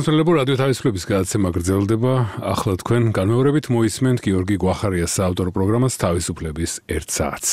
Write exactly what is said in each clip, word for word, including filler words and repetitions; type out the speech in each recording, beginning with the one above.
სანსველებო რადიო თავისუფლების გადაცემა გრძელდება. ახლა თქვენ განმეორებით მოისმენთ გიორგი გვახარიას საავტორო პროგრამას თავისუფლების ერთ საათს.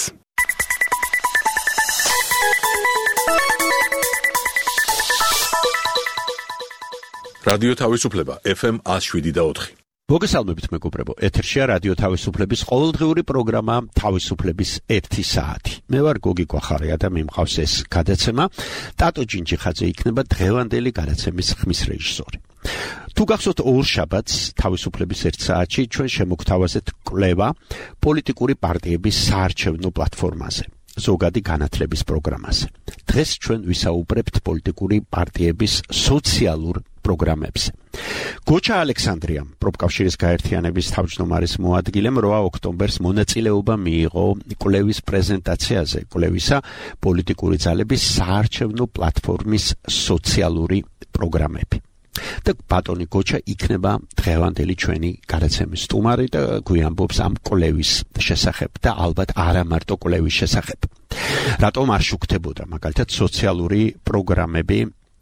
რადიო თავისუფლება ეფ ემ one oh seven და four. მოგესალმებით მეგობრებო, ეთერშია რადიო თავისუფლების ყოველდღიური პროგრამა თავისუფლების ერთი საათი. მე ვარ გოგი გვახარია და მიმყავს ეს გადაცემა. ტატო ჯინჯიხაძე იქნება დღევანდელი გადაცემის ხმის რეჟისორი. თუ გახსოვთ ორ შაბათს თავისუფლების ერთ საათში ჩვენ შემოგთავაზეთ კვლევა პოლიტიკური პარტიების საარჩევნო პლატფორმაზე. ზოგადი განათლების პროგრამაზე. დღეს ჩვენ ვისაუბრებთ პოლიტიკური პარტიების სოციალურ პროგრამებზე. გოჩა ალექსანდრიამ, პროფკავშირის გაერთიანების თავმჯდომარის მოადგილემ რვა ოქტომბერს მონაწილეობა მიიღო კვლევის პრეზენტაციაზე, კვლევისა პოლიტიკური ძალების საარჩევნო პლატფორმის სოციალური პროგრამები. და ბატონი გოჩა იქნება დღევანდელი ჩვენი გადაცემის სტუმარი და გვიამბობს ამ კვლევის შესახებ და ალბათ არა მარტო კვლევის შესახებ. რატომ არ შუქდებოდა მაგალითად სოციალური პროგრამები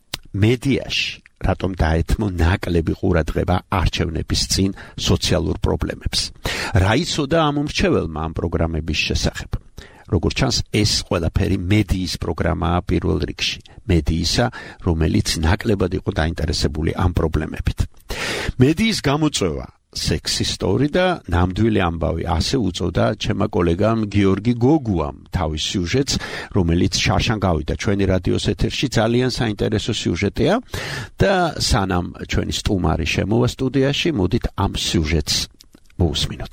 მედიაში? რატომ დაეთმო ნაკლები ყურადღება არჩევნების წინ სოციალურ პრობლემებს? რა იცოდა ამ მრჩეველმა ამ პროგრამების შესახებ? როგორც ჩანს, ეს ყველაფერი მედიის პროგრამაა პირველ რიგში. მედიისა, რომელიც ნაკლებად იყო დაინტერესებული ამ პრობლემებით. მედიის გამოწვევა სექსისტური და ნამდვილი ამბავი, ასე უწოდა ჩემმა კოლეგამ გიორგი გოგუამ თავის სიუჟეტს, რომელიც შარშან გავიდა ჩვენი რადიოს ეთერში. ძალიან საინტერესო სიუჟეტია და სანამ ჩვენი სტუმარი შემოვა სტუდიაში, მოდით ამ სიუჟეტს მოусმინოთ.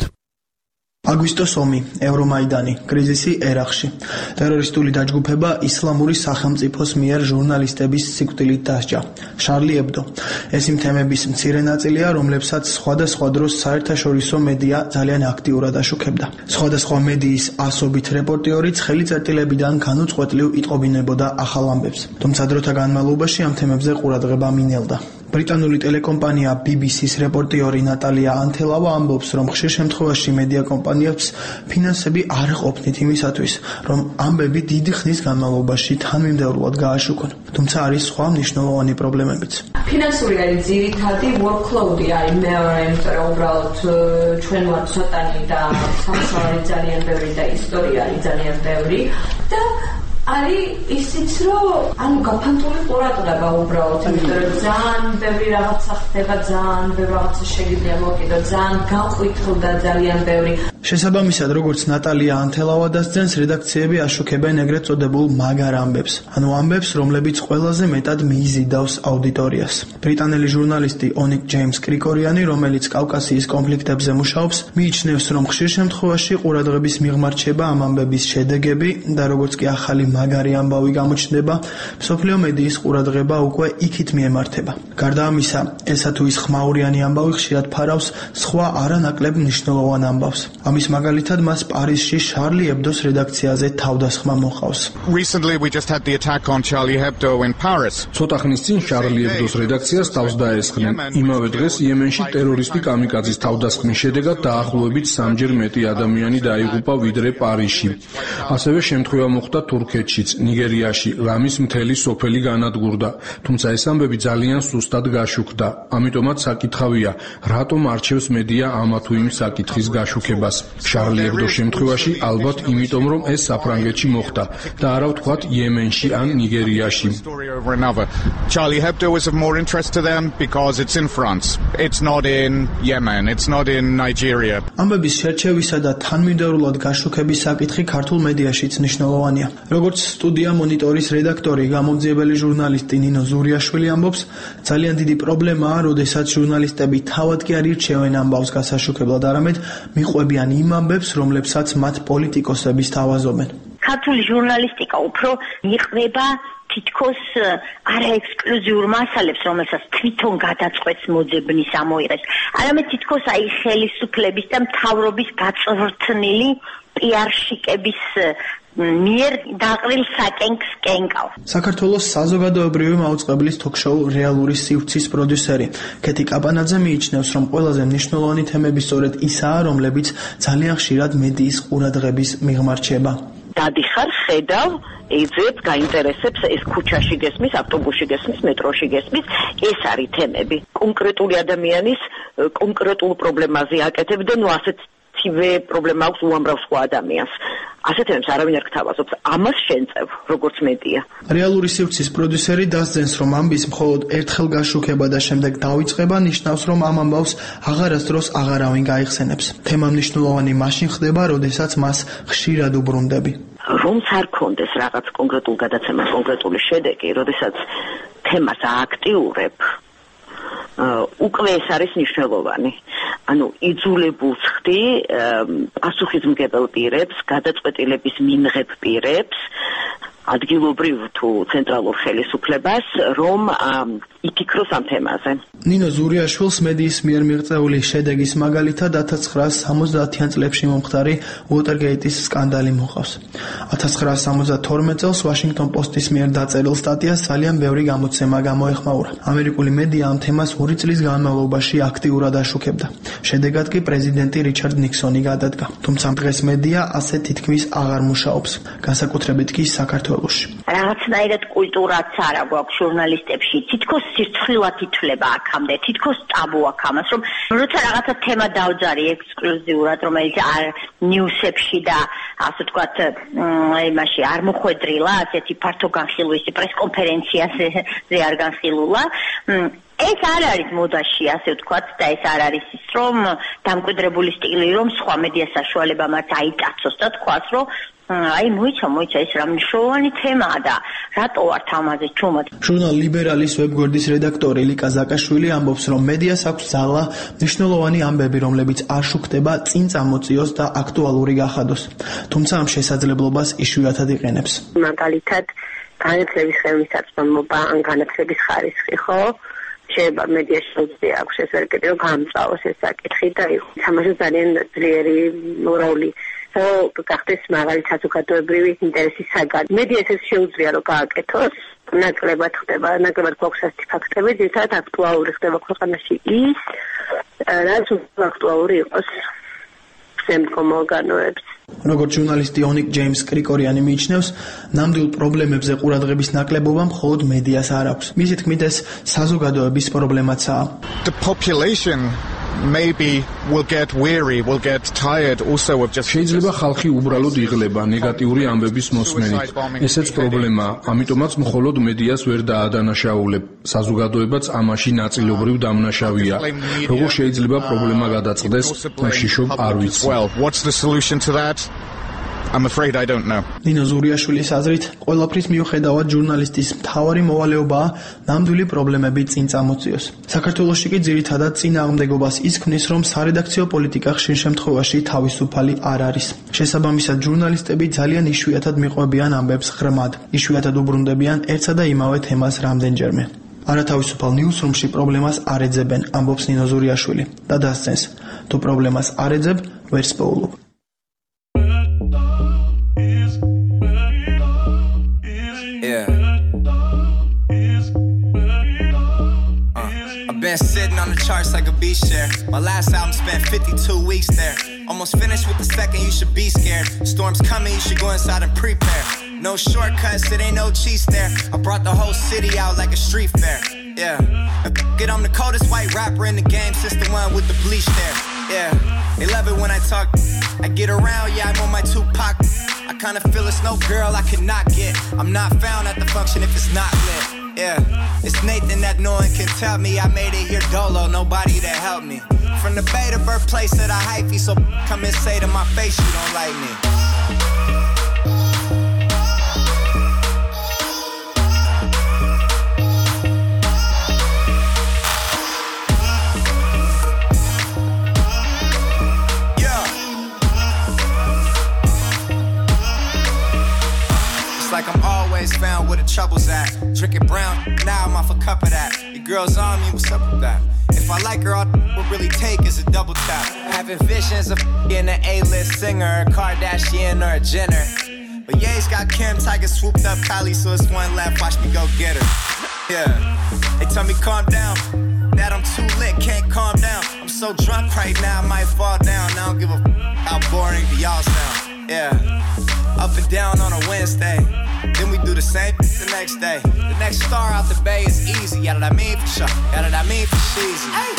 აგვისტოს ომი, ევრომაიდანი, კრიზისი ერაყში, ტერორისტული დაჯგუფება ისლამური სახელმწიფოს მიერ ჟურნალისტების სიკვდილით დასჯა, შარლი ებდო. ეს იმ თემების მცირე ნაწილია, რომლებსაც სხვადასხვა დროს საერთაშორისო მედია ძალიან აქტიურად აშუქებდა. სხვადასხვა მედიის ასობით რეპორტიორიც ხელიწერტილებიდან განუწყვეტლივ იტყობინებოდა ახალ ამბებს. თუმცა დროთა განმავლობაში ამ თემებზე ყურადღება მინელდა. ბრიტანული ტელეკომპანია ბი ბი სის რეპორტიორი ნატალია ანთელავა ამბობს, რომ ხშირ შემთხვევაში მედია კომპანიებს ფინანსები არ ყოფნით იმისათვის, რომ ამბები დიდი ხნის განმავლობაში თანმიმდევრულად გააშუქონ. თუმცა არის სხვა მნიშვნელოვანი პრობლემებიც. ფინანსური არის ძირითადი workload-ი არის მეორე, იმიტომ რომ უბრალოდ ჩვენ ვართ ცოტანი და სამუშაო ძალიან ბევრი და ისტორია არის ძალიან ბევრი და არის ისიც, რომ ანუ გაფანტული ყურადღება უბრალოდ, იმიტომ რომ ძალიან ბევრი რაღაცა ხდება, ძალიან ბევრი რაღაცა შეგიძლია მოკიდო, ძალიან გაყვითლდა ძალიან ბევრი. შესაბამისად, როგორც ნატალია ანთელავა დასძენს, რედაქციები აშუქებენ ეგრეთ წოდებულ მაგარ ამბებს, ანუ ამბებს, რომლებიც ყველაზე მეტად მიიზიდავს აუდიტორიას. ბრიტანელი ჟურნალისტი ონიკ ჯეიმს კრიკორიანი, რომელიც კავკასიის კონფლიქტებზე მუშაობს, მიიჩნევს, რომ ხშირ შემთხვევაში ყურადღების მიღმარჩება ამ ამბების შედეგები და როგორც კი ახალი მაგარი ამბავი გამოჩნდება, მსოფლიო მედიის ყურადღება უკვე იქით მიემართება. გარდა ამისა, ესა თუ ის ხმაურიანი ამბავი ხშირად ფარავს სხვა არანაკლებ მნიშვნელოვან ამბავს. ამის მაგალითად მას პარიზში შარლი ებდოს რედაქციაზე თავდასხმა მოყავს. Recently we just had the attack on Charlie Hebdo in Paris. ცოტა ხნის წინ შარლი ებდოს რედაქციას თავს დაესხნენ. იმავე დღეს იემენში ტერორისტი კამიკაძის თავდასხმის შედეგად დაახლოებით სამჯერ მეტი ადამიანი დაიღუპა ვიდრე პარიზში. ასევე შემთხვევა მოხდა თურქეთშიც, ნიგერიაში, რამის მთელი სოფელი განადგურდა. თუმცა ეს ამბები ძალიან სუსტად გაშუქდა. ამიტომაც საკითხავია, რატომ არჩევს მედია ამა თუ იმ საკითხის გაშუქებას. შარლი ებდოს შემთხვევაში ალბათ იმიტომ, რომ ეს საფრანგეთში მოხდა და არა ვთქვათ იემენში ან ნიგერიაში. Charlie Hebdo is of more interest to them because it's in France. It's not in Yemen, it's not in Nigeria. ამბების შერჩევისა და თანმიმდევრულად გაშუქების საკითხი ქართულ მედიაშიც მნიშვნელოვანია. როგორც სტუდია მონიტორის რედაქტორი, გამომძიებელი ჟურნალისტი ნინო ზურიაშვილი ამბობს, ძალიან დიდი პრობლემაა, როდესაც ჟურნალისტები თავად კი არ ირჩევენ ამბავს გასაშუქებლად, არამედ მიყვებიან იმ ამბებს, რომლებსაც მათ პოლიტიკოსები სთავაზობენ. ქართული ჟურნალისტიკა უფრო იყრება თითქოს არა ექსკლუზიურ მასალებს, რომელსაც თვითონ გადაწყვეტს მოძებნის ამოიღებს, არამედ თითქოს აი ხელისუფლების და მთავრობის გაწვრთნილი პიარშიკების მიერ დაყრილ საკენკს კენკავს. საქართველოს საზოგადოებრივი მაუწყებლის თოქ-შოუ რეალური სივრცის პროდიუსერი ქეთი კაპანაძე მიიჩნევს, რომ ყველაზე მნიშვნელოვანი თემები სწორედ ისაა, რომლებიც ძალიან ხშირად მედიის ყურადღების მიღმარჩება. დადიხარ, ხედავ, ეძებს, გაინტერესებს ეს ქუჩაში გესმის, ავტობუსში გესმის, მეტროში გესმის, ეს არის თემები. კონკრეტული ადამიანის კონკრეტულ პრობლემაზე აკეთებდნენ, ნუ ასეთ ცივე პრობლემა აქვს უამრავ სხვა ადამიანს. ასეთ თემებს არავინ არ გთავაზობს. ამას შენწევ, როგორც მედია. რეალური სივრცის პროდიუსერი დასძენს, რომ ამბის მხოლოდ ერთხელ გაშუქება და შემდეგ დავიწყება ნიშნავს, რომ ამ ამბავს აღარასდროს აღარავინ გაიხსენებს. თემა მნიშვნელოვანი მაშინ ხდება, როდესაც მას ხშირად უბრუნდები. რომც არ კონდეს რაღაც კონკრეტულ გადაცემას კონკრეტული შედეგი, როდესაც თემას ააქტიურებ, უკვე ეს არის მნიშვნელოვანი. ანუ იძულებულს ხდი პასუხისმგებელ პირებს, გადაწყვეტილების მიმღებ პირებს, ადგილობრივ თუ ცენტრალურ ხელისუფლებას, რომ იფიქროს ამ თემაზე. ნინო ზურიაშვილს მედიის მიერ მიღწეული შედეგის მაგალითად ათას ცხრაასი სამოცდაათიან წლებში მომხდარი უოტერგეიტის სკანდალი მოყავს. ათას ცხრაასი სამოცდათორმეტ წელს ვაშინგტონ პოსტის მიერ დაწერილ სტატიას ძალიან ბევრი გამოცემა გამოეხმაურა. ამერიკული მედია ამ თემას ორი წლის განმავლობაში აქტიურად აშუქებდა. შედეგად კი პრეზიდენტი რიჩარდ ნიქსონი გადადგა. თუმცა დღეს მედია ასე თითქმის აღარ მუშაობს, განსაკუთრებით კი საქართველოში. რაღაცნაირად კულტურაც არ აქვს ჟურნალისტებში, თითქოს სირცხვილად ითვლება აქამდე, თითქოს ტაბუ აქვს ამას, რომ როცა რაღაცა თემა დავძარი ექსკლუზიურად, რომელიც არ ნიუსებში და ასე ვთქვათ, იმაში არ მოხვედრილა, ასეთი ფართო განხილვის პრესკონფერენციაზე არ განხილულა. ეს არ არის მოდაში, ასე ვთქვათ, და ეს არ არის ის, რომ დამკვიდრებული სტილი, რომ სხვა მედია საშუალება მათ აიტაცოს და თქვას, რომ აი მოიცა მოიცა ეს რა მნიშვნელოვანი თემაა და რატო ვართ ამაზე ჩუმად. ჟურნალ ლიბერალის ვებგვერდის რედაქტორი ლიკა ზაკაშვილი ამბობს, რომ მედიას აქვს ძალა მნიშვნელოვანი ამბები, რომლებიც არ შუქდება, წინ წამოწიოს და აქტუალური გახადოს. თუმცა ამ შესაძლებლობას იშვიათად იყენებს. მაგალითად, განათლების ხელმისაწვდომობა ან განათლების ხარისხი, ხო? შეიძლება მედიაში შეუძლია აქვს ეს ვერ კიდევ გამწვავოს ეს საკითხი და თამაშობს ძალიან ძლიერი როლი. So, გახდეს მაღალი საზოგადოებრივი ინტერესის საგანი. მედიას ეს შეუძლია რომ გააკეთოს, ნაკლებად ხდება, ნაკლებად გვაქვს ასეთი ფაქტები, ძირითადად აქტუალური ხდება ქვეყანაში ის, რაც აქტუალური იყოს შემდგომ ორგანოებს. როგორც ჟურნალისტი ონიკ ჯეიმს კრიკორიანი მიიჩნევს, ნამდვილ პრობლემებზე ყურადღების ნაკლებობა მხოლოდ მედიას არ აქვს. მისი თქმით, ეს საზოგადოების პრობლემაცაა. The population maybe will get weary, will get tired also of just შეიძლება ხალხი უბრალოდ იღლება ნეგატიური ამბების მოსმენით. ესეც პრობლემაა, ამიტომაც მხოლოდ მედიას ვერ დაადანაშაულებ. საზოგადოებაც ამაში ნაწილობრივ დამნაშავეა. როგორ შეიძლება პრობლემა გადაწყდეს, შიშობ არ ვიცი. Well, what's the solution to that? I'm afraid I don't know. ნინო ზურიაშვილის აზრით, ყველაფრის მიუხედავად ჟურნალისტის მთავარი მოვალეობაა ნამდვილი პრობლემები წინ წამოწიოს. საქართველოში კი ძირითადად წინააღმდეგობას ის ქმნის, რომ სარედაქციო პოლიტიკა ხშირ შემთხვევაში თავისუფალი არ არის. შესაბამისად, ჟურნალისტები ძალიან იშვიათად მიყვებიან ამბებს ღრმად, იშვიათად უბრუნდებიან ერთსა და იმავე თემას რამდენჯერმე. არათავისუფალ ნიუსრუმში პრობლემას არ ეძებენ, ამბობს ნინო ზურიაშვილი და დასცენს, თუ პრობლემას არ ეძებ, ვერ სპოულობ. Been sitting on the charts like a beach share. My last album spent fifty-two weeks there. Almost finished with the second, you should be scared. Storm's coming, you should go inside and prepare. No shortcuts, it ain't no cheats there. I brought the whole city out like a street fair. Yeah. Get I'm the coldest white rapper in the game since the one with the bleach there. Yeah. They love it when I talk. I get around, yeah, I'm on my Tupac. I kinda feel it's no girl I could not get. I'm not found at the function if it's not lit. Yeah, it's Nathan that no one can tell me I made it here dolo, nobody to help me. From the Bay, the birthplace of the hyphy, so come and say to my face you don't like me. Like I'm always found where the trouble's at. Drinking brown, now I'm off a cup of that. Your girl's on me, what's up with that? If I like her, all we'll really take is a double tap. Having visions of being an A-list singer, a Kardashian or a Jenner. But Ye's got Kim, Tiger swooped up Kylie, so it's one left, watch me go get her. Yeah, they tell me calm down, that I'm too lit, can't calm down. I'm so drunk right now, I might fall down. I don't give a f*** how boring do y'all sound. Yeah, up and down on a Wednesday. Then we do the same the next day. The next star out the bay is easy. Yeah, that I mean for sure. Yeah, that I mean for cheesy. Hey.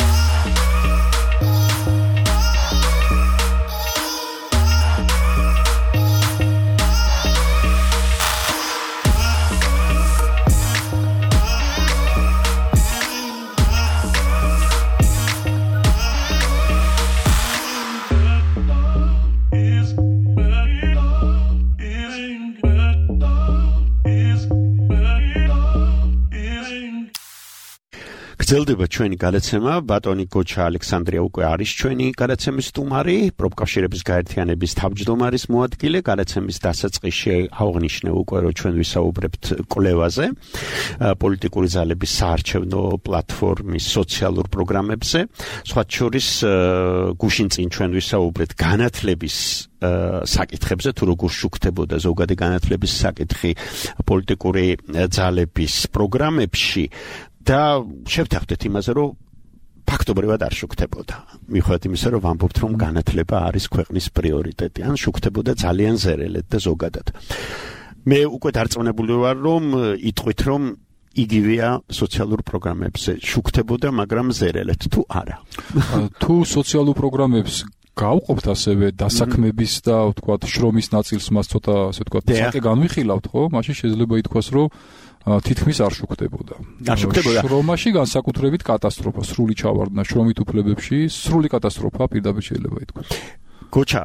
გრძელდება ჩვენი გადაცემა ბატონი გოჩა ალექსანდრია უკვე არის ჩვენი გადაცემის სტუმარი პროფკავშირების გაერთიანების თავმჯდომარის მოადგილე გადაცემის დასაწყისში აღნიშნე უკვე რომ ჩვენ ვისაუბრებთ კვლევაზე პოლიტიკური ძალების საარჩევნო პლატფორმის სოციალურ პროგრამებზე სხვათა შორის გუშინ წინ ჩვენ ვისაუბრეთ განათლების საკითხებზე თუ როგორ შუქდებოდა ზოგადი განათლების საკითხი პოლიტიკური ძალების პროგრამებში და შევთანხმდეთ იმაზე, რომ ფაქტობრივად არ შუქდებოდა. მიუხედავად იმისა, რომ ვამბობთ, რომ განათლება არის ქვეყნის პრიორიტეტი, ან შუქდებოდა ძალიან ზერელად და ზოგადად. მე უკვე დარწმუნებული ვარ, რომ იტყვით, რომ იგივეა სოციალურ პროგრამებზე შუქდებოდა, მაგრამ ზერელად თუ არა. თუ სოციალურ პროგრამებს გავყოფთ ასევე დასაქმების და ვთქვათ შრომის ნაწილს მას ცოტა ასე ვთქვათ საკე განვიხილავთ, ხო? მაშინ შეიძლება ითქვას, რომ თითქმის არ შუქდებოდა. არ შუქდებოდა. შრომაში განსაკუთრებით კატასტროფა, სრული ჩავარდნა შრომით უფლებებში, სრული კატასტროფა პირდაპირ შეიძლება ითქვას. გოჩა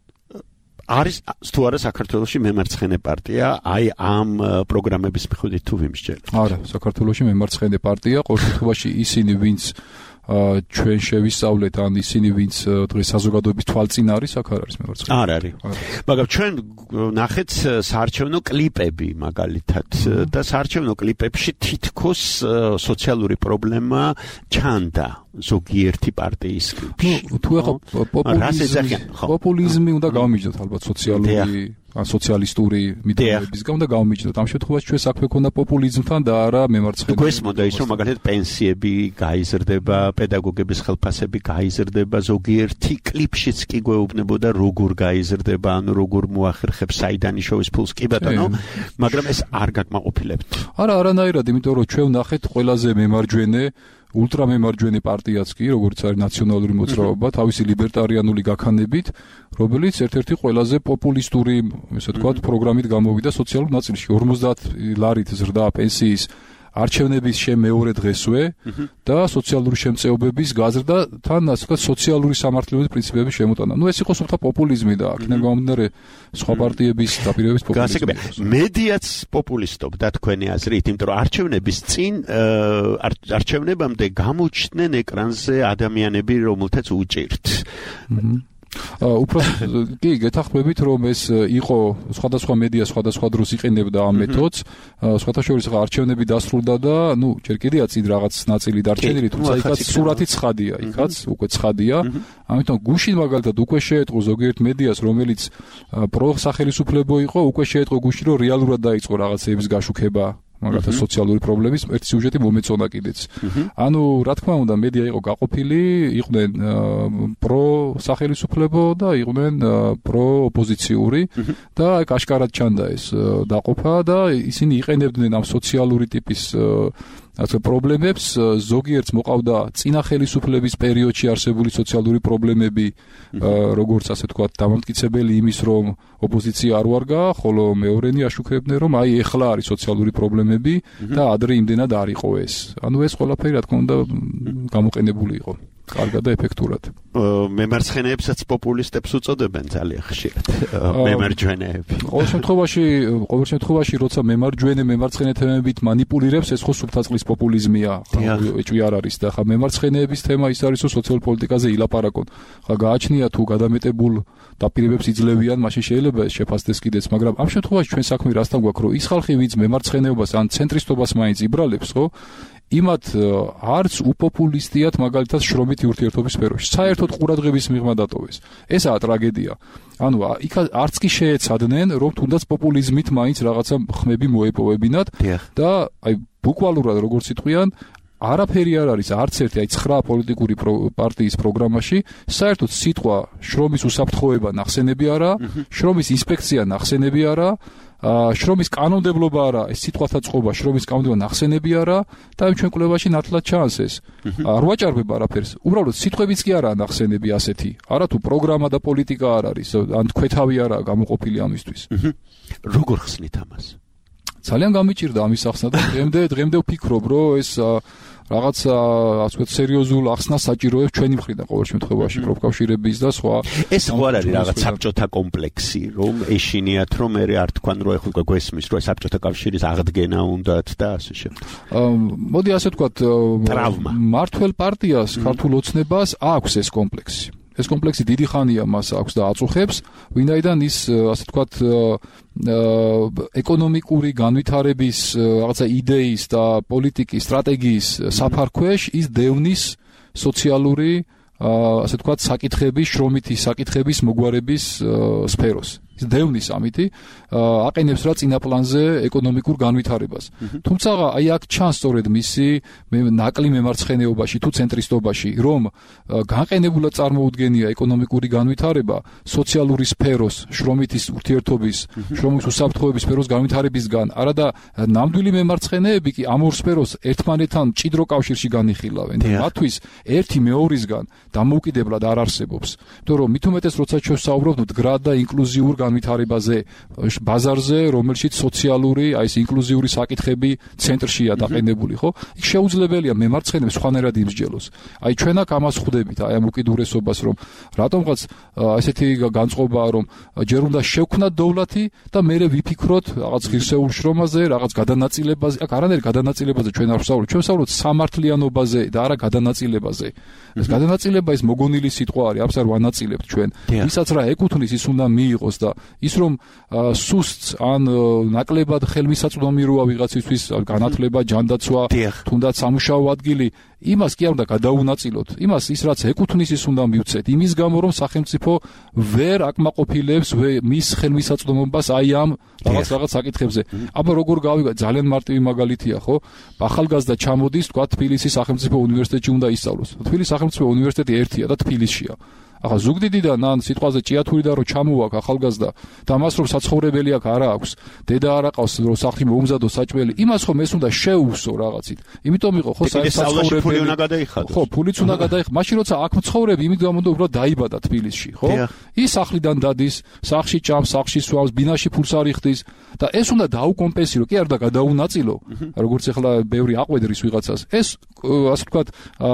არის თუ არა საქართველოში მემარცხენე პარტია, აი ამ პროგრამების მიხედვით თუ ვიმსჯელოთ. არა, საქართველოში მემარცხენე პარტია, ყოველ შემთხვევაში ისინი, ვინც ჩვენ შევისწავლეთ ან ისინი ვინც დღეს საზოგადოების თვალწინ არის აქ არ არის მემარცხენე. არ არის. მაგრამ ჩვენ ნახეთ საარჩევნო კლიპები მაგალითად და საარჩევნო კლიპებში თითქოს სოციალური პრობლემა ჩანდა ზოგიერთი პარტიის კლიპში. თუ ახლა პოპულიზმი უნდა გავმიჯდოთ ალბათ სოციალური ან სოციალისტური მიტოვების გამო და გავმიჯდოთ. ამ შემთხვევაში ჩვენ საქმე ქონდა პოპულიზმთან და არა მემარცხენე. გვესმოდა ის რომ მაგალითად პენსიები გაიზრდება, პედაგოგების ხელფასები გაიზრდება, ზოგიერთი კლიპშიც კი გვეუბნებოდა როგორ გაიზრდება, ანუ როგორ მოახერხებს საიდან იშოვის ფულს კი ბატონო, მაგრამ ეს არ გაკმაყოფილებთ. არა, არანაირად, იმიტომ რომ ჩვენ ვნახეთ ყველაზე მემარჯვენე ულტრამემარჯვენე პარტიაც კი, როგორც არის ნაციონალური მოძრაობა, თავისი ლიბერტარიანული გაქანებით, რომელიც ერთ-ერთი ყველაზე პოპულისტური, ესე ვთქვათ, პროგრამით გამოვიდა სოციალურ ნაწილში. ორმოცდაათ ლარით ზრდა პენსიის არჩევნების შემეორე დღესვე და სოციალური შემწეობების გაზრდა თან ასე ვთქვათ სოციალური სამართლიანობის პრინციპების შემოტანა. ნუ ეს იყო სულთა პოპულიზმი და აქედან გამომდინარე სხვა პარტიების დაპირებების პოპულიზმი. მედიაც პოპულისტობდა თქვენი აზრით, იმიტომ რომ არჩევნების წინ არჩევნებამდე გამოჩნდნენ ეკრანზე ადამიანები, რომელთაც უჭირთ. უბრალოდ კი გეთახმებით რომ ეს იყო სხვადასხვა მედია სხვადასხვა დროს იყენებდა ამ მეთოდს სხვათა შორის არჩევნები დასრულდა და ნუ ჯერ კიდეა წინ რაღაც ნაწილი დარჩენილი თუმცა იქაც სურათი ცხადია იქაც უკვე ცხადია ამიტომ გუშინ მაგალითად უკვე შეეტყო ზოგიერთ მედიას რომელიც პროსახელისუფლებო იყო უკვე შეეტყო გუშინ რომ რეალურად დაიწყო რაღაცების გაშუქება მაგალითად სოციალური პრობლემის ერთი სიუჟეტი მომეწონა კიდეც. ანუ რა თქმა უნდა მედია იყო გაყოფილი, იყვნენ პრო სახელისუფლებო და იყვნენ პრო ოპოზიციური და აი კაშკარად ჩანდა ეს დაყოფა და ისინი იყენებდნენ ამ სოციალური ტიპის ასე პრობლემებს ზოგიერთს მოყავდა წინა ხელისუფლების პერიოდში არსებული სოციალური პრობლემები როგორც ასე ვთქვათ დამამტკიცებელი იმის რომ ოპოზიცია არ ვარგა, ხოლო მეორენი აშუქებდნენ რომ აი ეხლა არის სოციალური პრობლემები და ადრე იმდენად არ იყო ეს. ანუ ეს ყველაფერი რა თქმა უნდა გამოყენებული იყო. კარგად და ეფექტურად. მემარცხენეებსაც პოპულისტებს უწოდებენ ძალიან ხშირად. მემარჯვენეები. ყოველ შემთხვევაში, ყოველ შემთხვევაში, როცა მემარჯვენე მემარცხენე თემებით манипуლირებს, ეს ხო სუფთაწყლის პოპულიზმია. ეჭვი არ არის და ხა მემარცხენეების თემა ის არის, რომ სოციალურ პოლიტიკაზე ილაპარაკონ. ხა გააჩნია თუ გადამეტებულ დაპირებებს იძლევიან, მაშინ შეიძლება ეს შეფასდეს კიდეც, მაგრამ ამ შემთხვევაში ჩვენ საქმე რასთან გვაქვს, რომ ის ხალხი, ვინც მემარცხენეობას ან ცენტრისტობას მაინც იბრალებს, ხო? იმათ არც უპოპულისტიათ მაგალითად შრომითი ურთიერთობის სფეროში. საერთოდ ყურადღების მიღმა დატოვეს. ესაა ტრაგედია. ანუ იქ არც კი შეეცადნენ, რომ თუნდაც პოპულიზმით მაინც რაღაცა ხმები მოეპოვებინათ და აი ბუკვალურად როგორც იტყვიან, არაფერი არ არის არც ერთი აი ცხრა პოლიტიკური პარტიის პროგრამაში, საერთოდ სიტყვა შრომის უსაფრთხოება ნახსენები არა, შრომის ინსპექცია ნახსენები არა, შრომის კანონმდებლობა არა, ეს სიტყვათა წყობა, შრომის კანონმდებლობა ნახსენები არა და იმ ჩვენ კვლევაში ნათლად ჩანს ეს. არ ვაჭარბებ არაფერს. უბრალოდ სიტყვებიც კი არაა ნახსენები ასეთი. არა თუ პროგრამა და პოლიტიკა არ არის, ან თქვეთავი არაა გამოყოფილი ამისთვის. როგორ ხსნით ამას? ძალიან გამიჭირდა ამის ახსნა და დღემდე დღემდე ვფიქრობ, რომ ეს რაღაც ასე ვთქვათ სერიოზულ ახსნას საჭიროებს ჩვენი მხრიდან ყოველ შემთხვევაში პროფკავშირების და სხვა. ეს ხო არ არის რაღაც საბჭოთა კომპლექსი, რომ ეშინიათ რომ მე არ თქვან რომ ეხლა გვესმის რომ საბჭოთა კავშირის აღდგენა უნდათ და ასე შემდეგ. მოდი ასე ვთქვათ მართლ პარტიას, ქართულ ოცნებას აქვს ეს კომპლექსი. ეს კომპლექსი დიდი ხანია მას აქვს და აწუხებს, ვინაიდან ის ასე ვთქვათ ეკონომიკური განვითარების რაღაცა იდეის და პოლიტიკის სტრატეგიის საფარქვეშ ის დევნის სოციალური ასე ვთქვათ საკითხების, შრომითი საკითხების მოგვარების სფეროს. ის დევნის ამითი აყენებს რა წინა პლანზე ეკონომიკურ განვითარებას. თუმცა აი აქ ჩანს სწორედ მისი ნაკლი მემარცხენეობაში თუ ცენტრისტობაში, რომ განყენებულად წარმოუდგენია ეკონომიკური განვითარება სოციალური სფეროს, შრომითის ურთიერთობის, შრომის უსაფრთხოების სფეროს განვითარებისგან, არადა ნამდვილი მემარცხენეები კი ამ ორ სფეროს ერთმანეთთან მჭიდრო კავშირში განიხილავენ. მათთვის ერთი მეორისგან დამოუკიდებლად არ არსებობს. იმიტომ რომ მით უმეტეს როცა ჩვენ ვსაუბრობთ მდგრად და ინკლუზიურ განვითარებაზე, ბაზარზე, რომელშიც სოციალური, აი ეს ინკლუზიური საკითხები ცენტრშია დაყენებული, ხო? იქ შეუძლებელია მემარცხენეებს სხვანაირად იმსჯელოს. აი ჩვენ აქ ამას ხვდებით, აი ამ უკიდურესობას, რომ რატომღაც ესეთი განწყობაა, რომ ჯერ უნდა შევქნათ დოვლათი და მერე ვიფიქროთ რაღაც ღირსეულ შრომაზე, რაღაც გადანაწილებაზე. აქ არანაირ გადანაწილებაზე ჩვენ არ ვსაუბრობთ, ჩვენ ვსაუბრობთ სამართლიანობაზე და არა გადანაწილებაზე. ეს გადანაწილება ის მოგონილი სიტყვა არის, ამას არ ვანაწილებთ ჩვენ. ვისაც რა ეკუთვნის, ის უნდა მიიღოს და ის რომ სუსტს ან ნაკლებად ხელმისაწვდომი როა ვიღაცისთვის განათლება, ჯანდაცვა, თუნდაც სამუშაო ადგილი, იმას კი არ უნდა გადაუნაწილოთ. იმას ის რაც ეკუთვნის ის უნდა მივცეთ. იმის გამო რომ სახელმწიფო ვერ აკმაყოფილებს მის ხელმისაწვდომობას აი ამ რაღაც რაღაც საკითხებზე. აბა როგორ გავიგა, ძალიან მარტივი მაგალითია, ხო? ახალგაზრდა ჩამოდის, თქვა თბილისის სახელმწიფო უნივერსიტეტში უნდა ისწავლოს. თბილისის სახელმწიფო უნივერსიტეტი ერთია და თბილისშია. ახლა ზუგდიდიდან ან სიტყვაზე ჭიათურიდან რომ ჩამოვაქ ახალგაზრდა და მას რომ საცხოვრებელი აქ არა აქვს, დედა არ აყავს რომ სახლი მოუმზადოს საჭმელი, იმას ხომ ეს უნდა შეუვსო რაღაცით. იმიტომ იყო ხო საცხოვრებელი უნდა გადაიხადოს. ხო, ფულიც უნდა გადაიხადოს. მაშინ როცა აქ მცხოვრები, იმით გამომდა უბრალოდ დაიბადა თბილისში, ხო? ის სახლიდან დადის, სახლში ჭამს, სახლში სვამს, ბინაში ფულს არ იხდის და ეს უნდა დაუკომპენსირო, კი არ და გადაუნაწილო. როგორც ახლა ბევრი აყვედრის ვიღაცას. ეს ასე ვთქვათ,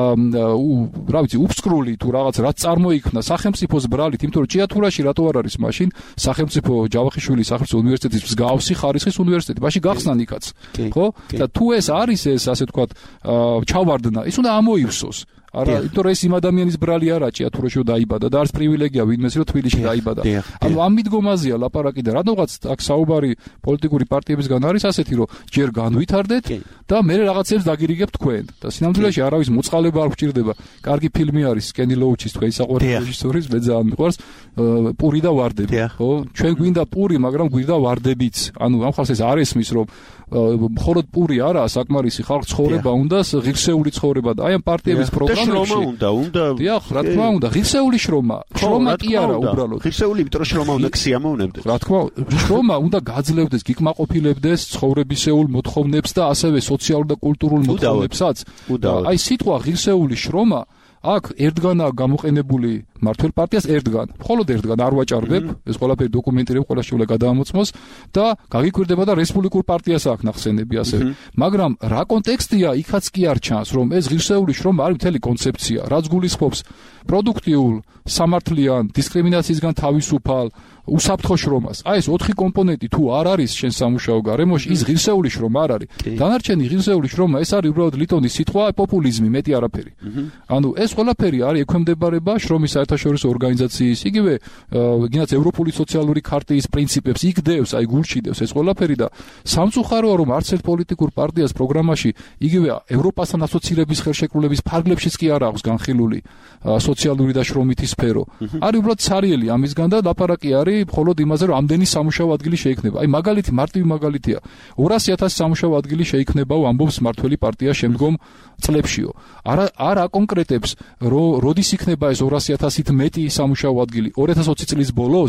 რა ვიცი, უფსკრული თუ რაღაც რაც წარმოიქ სახელმწიფოს ბრალით, იმიტომ რომ ჭიათურაში რატო არ არის მაშინ სახელმწიფო ჯავახიშვილის სახელმწიფო უნივერსიტეტის მსგავსი ხარისხის უნივერსიტეტი, მაშინ გახსნან იქაც, ხო? და თუ ეს არის ეს ასე ვთქვათ ჩავარდნა, ის უნდა ამოივსოს. არა, იმიტომ რომ ეს იმ ადამიანის ბრალი არა ჭიათურაში რომ დაიბადა და არც პრივილეგია ვინმეს რომ თბილისში დაიბადა. ანუ ამ მიდგომაზეა ლაპარაკი და რადგანაც აქ საუბარი პოლიტიკური პარტიებისგან არის ასეთი, რომ ჯერ განვითარდეთ და მე რაღაცებს დაგირიგებთ თქვენ. და სინამდვილეში არავის მოწყალება არ გვჭირდება. კარგი ფილმი არის კენი ლოუჩის თქვენი საყვარელი რეჟისორის, მე ძალიან მიყვარს პური და ვარდები, ხო? ჩვენ გვინდა პური, მაგრამ გვინდა ვარდებიც. ანუ ამ ხალხს ეს არ ესმის, რომ მხოლოდ პური არაა საკმარისი, ხალხ ცხოვრება უნდა, ღირსეული ცხოვრება და აი ამ პარტიების პროგრამებში შრომა უნდა, უნდა. დიახ, რა თქმა უნდა, ღირსეული შრომა. შრომა კი არა უბრალოდ. ღირსეული, იმიტომ რომ შრომა უნდა ქსიამოვნებდეს. რა თქმა უნდა, შრომა უნდა გაძლევდეს, გიკმაყოფილებდეს ცხოვრებისეულ მოთხოვნებს და ასევე სოციალურ და კულტურულ მოთხოვნებსაც. აი სიტყვა ღირსეული შრომა აქ ერთგანაა გამოყენებული მართლ პარტიას ერთგან. მხოლოდ ერთგან არ ვაჭარბებ, ეს ყველაფერი დოკუმენტირებ, ყველა შეუძლია გადაამოწმოს და გაგიკვირდება და რესპუბლიკურ პარტიას აქვს ნახსენები ასევე. მაგრამ რა კონტექსტია, იქაც კი არ ჩანს, რომ ეს ღირსეული შრომა არის მთელი კონცეფცია, რაც გულისხმობს პროდუქტიულ, სამართლიან, დისკრიმინაციისგან თავისუფალ, უსაფრთხო შრომას. აი ეს ოთხი კომპონენტი თუ არ არის შენ სამუშაო გარემოში, ის ღირსეული შრომა არ არის. დანარჩენი ღირსეული შრომა ეს არის უბრალოდ ლიტონის სიტყვა, პოპულიზმი, მეტი არაფერი. ანუ ეს ყველაფერი არის ექვემდებარება შრომის საერთაშორისო ორგანიზაციის, იგივე გინდათ ევროპული სოციალური ქარტიის პრინციპებს იგდევს, აი გულშიდევს ეს ყველაფერი და სამწუხაროა რომ არც ერთ პოლიტიკურ პარტიას პროგრამაში იგივე ევროპასთან ასოცირების ხელშეკრულების ფარგლებშიც კი არ აქვს განხილული სოციალური და შრომითი სფერო. არის უბრალოდ ცარიელი ამისგან და ლაპარაკი არის მხოლოდ იმაზე, რომ ამდენი სამუშაო ადგილი შეიქმნება. აი მაგალითი, მარტივი მაგალითია. ორასი ათასი სამუშაო ადგილი შეიქმნება, ამბობს მართველი პარტია შემდგომ წლებშიო. არა არ აკონკრეტებს, რომ როდის იქნება ეს ორასი ათასით მეტი სამუშაო ადგილი. ორი ათას ოცი წლის ბოლოს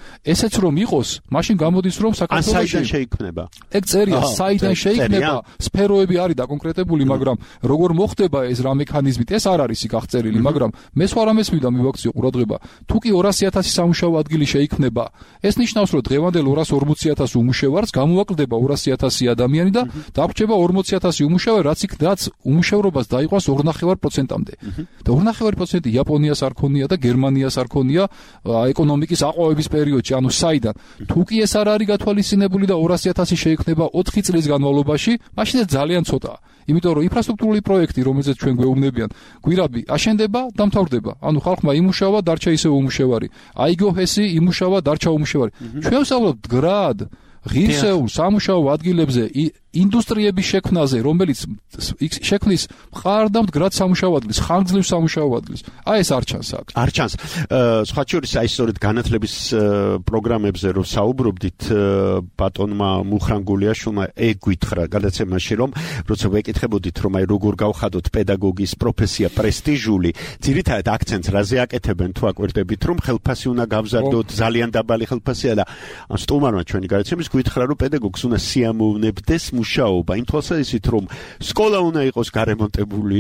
ესეც რომ იყოს, მაშინ გამოდის რომ საქართველოში საიდან შეიქმნება? ეგ წერია, საიდან შეიქმნება, სფეროები არის დაკონკრეტებული, მაგრამ როგორ მოხდება ეს რა მექანიზმით, ეს არ არის იქ აღწერილი, მაგრამ მე სხვა რამეს მინდა მივაქციო ყურადღება. თუ კი ორასი ათასი სამუშაო ადგილი შეიქმნება, ეს ნიშნავს, რომ დღევანდელ ორას ორმოცი ათასი უმუშევარს გამოაკლდება ორასი ათასი ადამიანი და დაგვრჩება ორმოცი ათასი უმუშევარი, რაც იქ რაც უმუშევრობას დაიყვანს ორ ნახევარ პროცენტამდე. და ორ ნახევარ პროცენტი იაპონიას არ ქონია და გერმანიას არ ქონია ეკონომიკის აყვავების პერიოდში, ანუ საიდან. თუ კი ეს არ არის გათვალისწინებული და ორასი ათასი შეიქმნება ოთხი წლის განმავლობაში, მაშინ ეს ძალიან ცოტაა. იმიტომ რომ ინფრასტრუქტურული პროექტი, რომელზეც ჩვენ გვეუბნებიან, გვირაბი აშენდება და მთავრდება. ანუ ხალხმა იმუშავა, დარჩა ისევ უმუშევარი. აიგო ჰესი იმუშავა, დარჩა უმუშევარი. ჩვენ ვსაუბრობთ გრად ღირსეულ სამუშაო ადგილებზე ინდუსტრიების შექმნაზე, რომელიც შექმნის მყარ და მდგრად სამუშაო ადგილს, ხანგრძლივ სამუშაო ადგილს. აი ეს არ ჩანს აქ. არ ჩანს. სხვა შორის აი სწორედ განათლების პროგრამებზე რომ საუბრობდით, ბატონმა მუხრანგულიაშვილმა ეგ გითხრა გადაცემაში, რომ როცა ვეკითხებოდით, რომ აი როგორ გავხადოთ პედაგოგის პროფესია პრესტიჟული, ძირითადად აქცენტს რაზე აკეთებენ თუ აკვირდებით, რომ ხელფასი უნდა გავზარდოთ, ძალიან დაბალი ხელფასია და სტუმარმა ჩვენი გადაცემის გითხრა, რომ პედაგოგს უნდა სიამოვნებდეს მუშაობა, იმ თვალსაზრისით, რომ სკოლა უნდა იყოს გარემონტებული,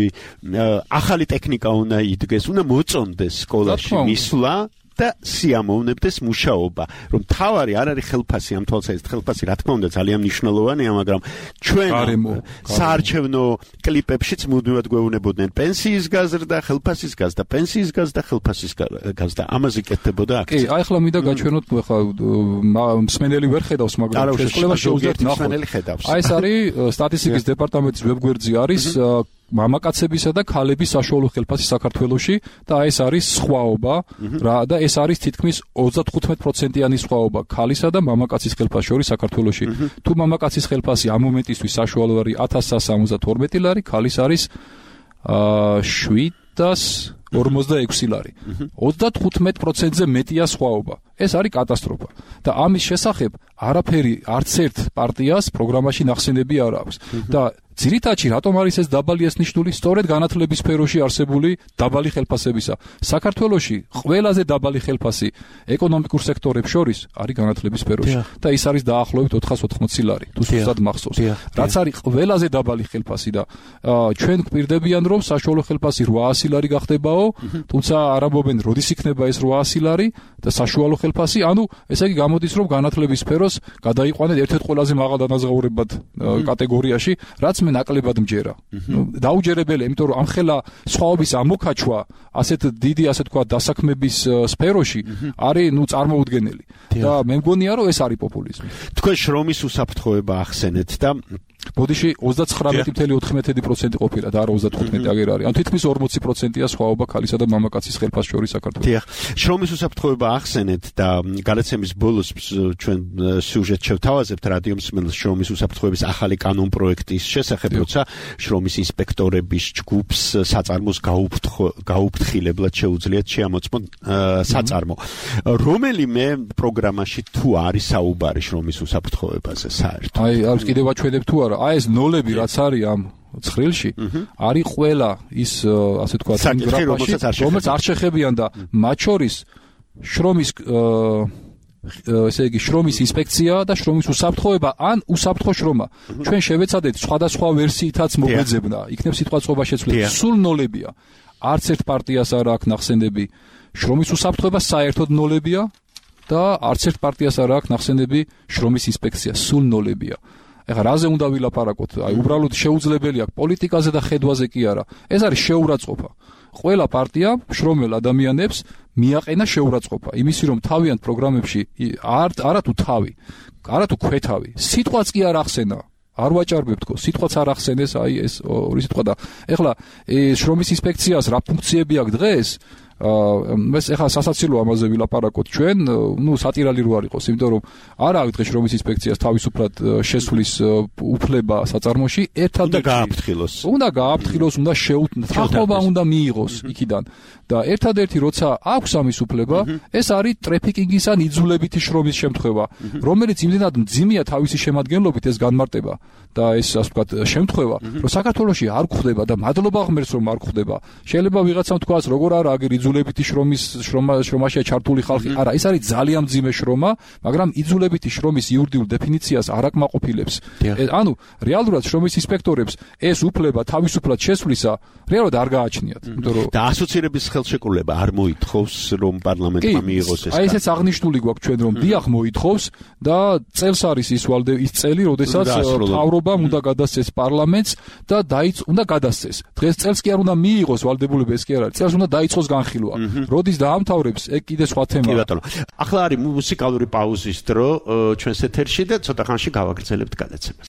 ახალი ტექნიკა უნდა იდგეს, უნდა მოწონდეს სკოლაში მისვლა და სიამოვნებდეს მუშაობა, რომ თავარი არ არის ხელფასი, ამ თვალსაზრისით ხელფასი რა თქმა უნდა ძალიან მნიშვნელოვანია, მაგრამ ჩვენ საარჩევნო კლიპებშიც მუდმივად გვეუბნებოდნენ პენსიის გაზრდა, ხელფასის გაზრდა, პენსიის გაზრდა, ხელფასის გაზრდა, ამაზე კეთდებოდა აქცია. კი, აი ახლა მინდა გაჩვენოთ, ახლა მსმენელი ვერ ხედავს, მაგრამ შესაძლოა შეუძლიათ ნახოთ. აი ეს არის სტატისტიკის დეპარტამენტის ვებგვერდზე არის მამაკაცებისა და ქალების საშუალო ხელფასი საქართველოში და ეს არის სხვაობა რა და ეს არის თითქმის ოცდათხუთმეტ პროცენტიანი სხვაობა ქალისა და მამაკაცის ხელფასის შორის საქართველოში. თუ მამაკაცის ხელფასი ამ მომენტისთვის საშუალო არის ათას სამს ორმოცდათორმეტი ლარი, ქალის არის შვიდას ორმოცდაექვსი ლარი. ოცდათხუთმეტ პროცენტზე მეტია სხვაობა. ეს არის კატასტროფა. და ამის შესახებ არაფერი არც ერთ პარტიას პროგრამაში ნახსენები არ აქვს. და ძირითადში რატომ არის ეს დაბალი ეს ნიშნული? სწორედ განათლების სფეროში არსებული დაბალი ხელფასებისა. საქართველოში ყველაზე დაბალი ხელფასი ეკონომიკურ სექტორებს შორის არის განათლების სფეროში და ის არის დაახლოებით ოთხას ოთხმოცი ლარი. თუ სულ მახსოვს. რაც არის ყველაზე დაბალი ხელფასი და ჩვენ გვპირდებიან რომ საშუალო ხელფასი რვაასი ლარი გახდებაო, თუმცა არ ამბობენ როდის იქნება ეს რვაასი ლარი და საშუალო ხელფასი, ანუ ესე იგი გამოდის რომ განათლების სფეროს გადაიყვანეთ ერთ-ერთ ყველაზე მაღალ დანაზღაურებად კატეგორიაში, რაც მე ნაკლებად მჯერა. დაუჯერებელია, იმიტომ რომ ამხელა სხვაობის ამოქაჩვა ასეთ დიდი, ასე თქვა, დასაქმების სფეროში არის, ნუ წარმოუდგენელი. და მე მგონია რომ ეს არის პოპულიზმი. თქვენ შრომის უსაფრთხოება ახსენეთ და ბოდიში ოცდაცხრამეტი ფاصლე ოთხმეტი პროცენტი ყოფილა და არა ოცდათხუთმეტი აგერ არის. ანუ თითქმის ორმოცი პროცენტია სხვაობა ქალისა და მამაკაცის ხელფასის შორის საქართველოში. დიახ, შრომის უსაფრთხოება ახსენეთ და გადაცემის ბოლოს ჩვენ სიუჟეტს შევთავაზებთ რადიო მსმენელს შრომის უსაფრთხოების ახალი კანონ პროექტის შესახებ, როცა შრომის ინსპექტორების ჯგუფს საწარმოს გაუფრთხილებლად შეუძლიათ შეამოწმონ საწარმო. რომელიმე პროგრამაში თუ არის საუბარი შრომის უსაფრთხოებაზე საერთოდ? აი, არის კიდევ აჩვენებ თუ არა აი ეს ნოლები რაც არის ამ ცხრილში არის ყველა ის ასე თქვა გრაფაში რომელიც არ შეხებიან და მათ შორის შრომის ესე იგი შრომის ინსპექცია და შრომის უსაფრთხოება ან უსაფრთხო შრომა ჩვენ შევეცადეთ სხვადასხვა ვერსიითაც მოგვეძებნა იქნებ სიტყვაწყობა შეცვლილი სულ ნოლებია არც ერთ პარტიას არ აქვს ნახსენები შრომის უსაფრთხოება საერთოდ ნოლებია და არც ერთ პარტიას არ აქვს ნახსენები შრომის ინსპექცია სულ ნოლებია ეხლა რაზე უნდა ვილაპარაკოთ? აი უბრალოდ შეუძლებელი აქვს პოლიტიკაზე და ხედვაზე კი არა. ეს არის შეურაცხყოფა. ყველა პარტია შრომელ ადამიანებს მიაყენა შეურაცხყოფა. იმისი რომ თავიანთ პროგრამებში არ არა თუ თავი, არა თუ ქვეთავი, სიტყვაც კი არ ახსენა. არ ვაჭარბებ თქო, სიტყვაც არ ახსენეს, აი ეს ორი სიტყვა და ეხლა შრომის ინსპექციას რა ფუნქციები აქვს დღეს? ეს ეხლა სასაცილო ამაზე ვილაპარაკოთ ჩვენ, ნუ სატირალი რო არ იყოს, იმიტომ რომ არ აქვს დღეს შრომის ინსპექციას თავისუფლად შესვლის უფლება საწარმოში, ერთადერთი უნდა გააფრთხილოს. უნდა გააფრთხილოს, უნდა შეუთანხმობა უნდა მიიღოს იქიდან. და ერთადერთი როცა აქვს ამის უფლება, ეს არის ტრეფიკინგის ან იძულებითი შრომის შემთხვევა, რომელიც იმდენად მძიმეა თავისი შემადგენლობით ეს განმარტება და ეს ასე ვთქვათ შემთხვევა, რომ საქართველოში არ გვხვდება და მადლობა ღმერთს რომ არ გვხვდება. შეიძლება ვიღაცამ თქვას, როგორ არა აგერ იძულებითი შრომის შრომა შრომაშია ჩართული ხალხი. არა, ეს არის ძალიან მძიმე შრომა, მაგრამ იძულებითი შრომის იურიდიულ დეფინიციას არ აკმაყოფილებს. ანუ რეალურად შრომის ინსპექტორებს ეს უფლება თავისუფლად შესვლისა რეალურად არ გააჩნიათ. იმიტომ რომ და ასოცირების ხელშეკრულება არ მოითხოვს რომ პარლამენტმა მიიღოს ეს. აი ესეც აღნიშნული გვაქვს ჩვენ რომ დიახ მოითხოვს და წელს არის ის ვალდე ის წელი, როდესაც მთავრობამ უნდა გადასცეს პარლამენტს და დაიც უნდა გადასცეს. დღეს წელს კი არ უნდა მიიღოს ვალდებულება, ეს კი არ არის. წელს უნდა დაიწყოს განხილვა. როდის დაამთავრებს, ეგ კიდე სხვა თემაა. კი ბატონო. ახლა არის მუსიკალური პაუზის დრო ჩვენს ეთერში და ცოტა ხანში გავაგრძელებთ გადაცემას.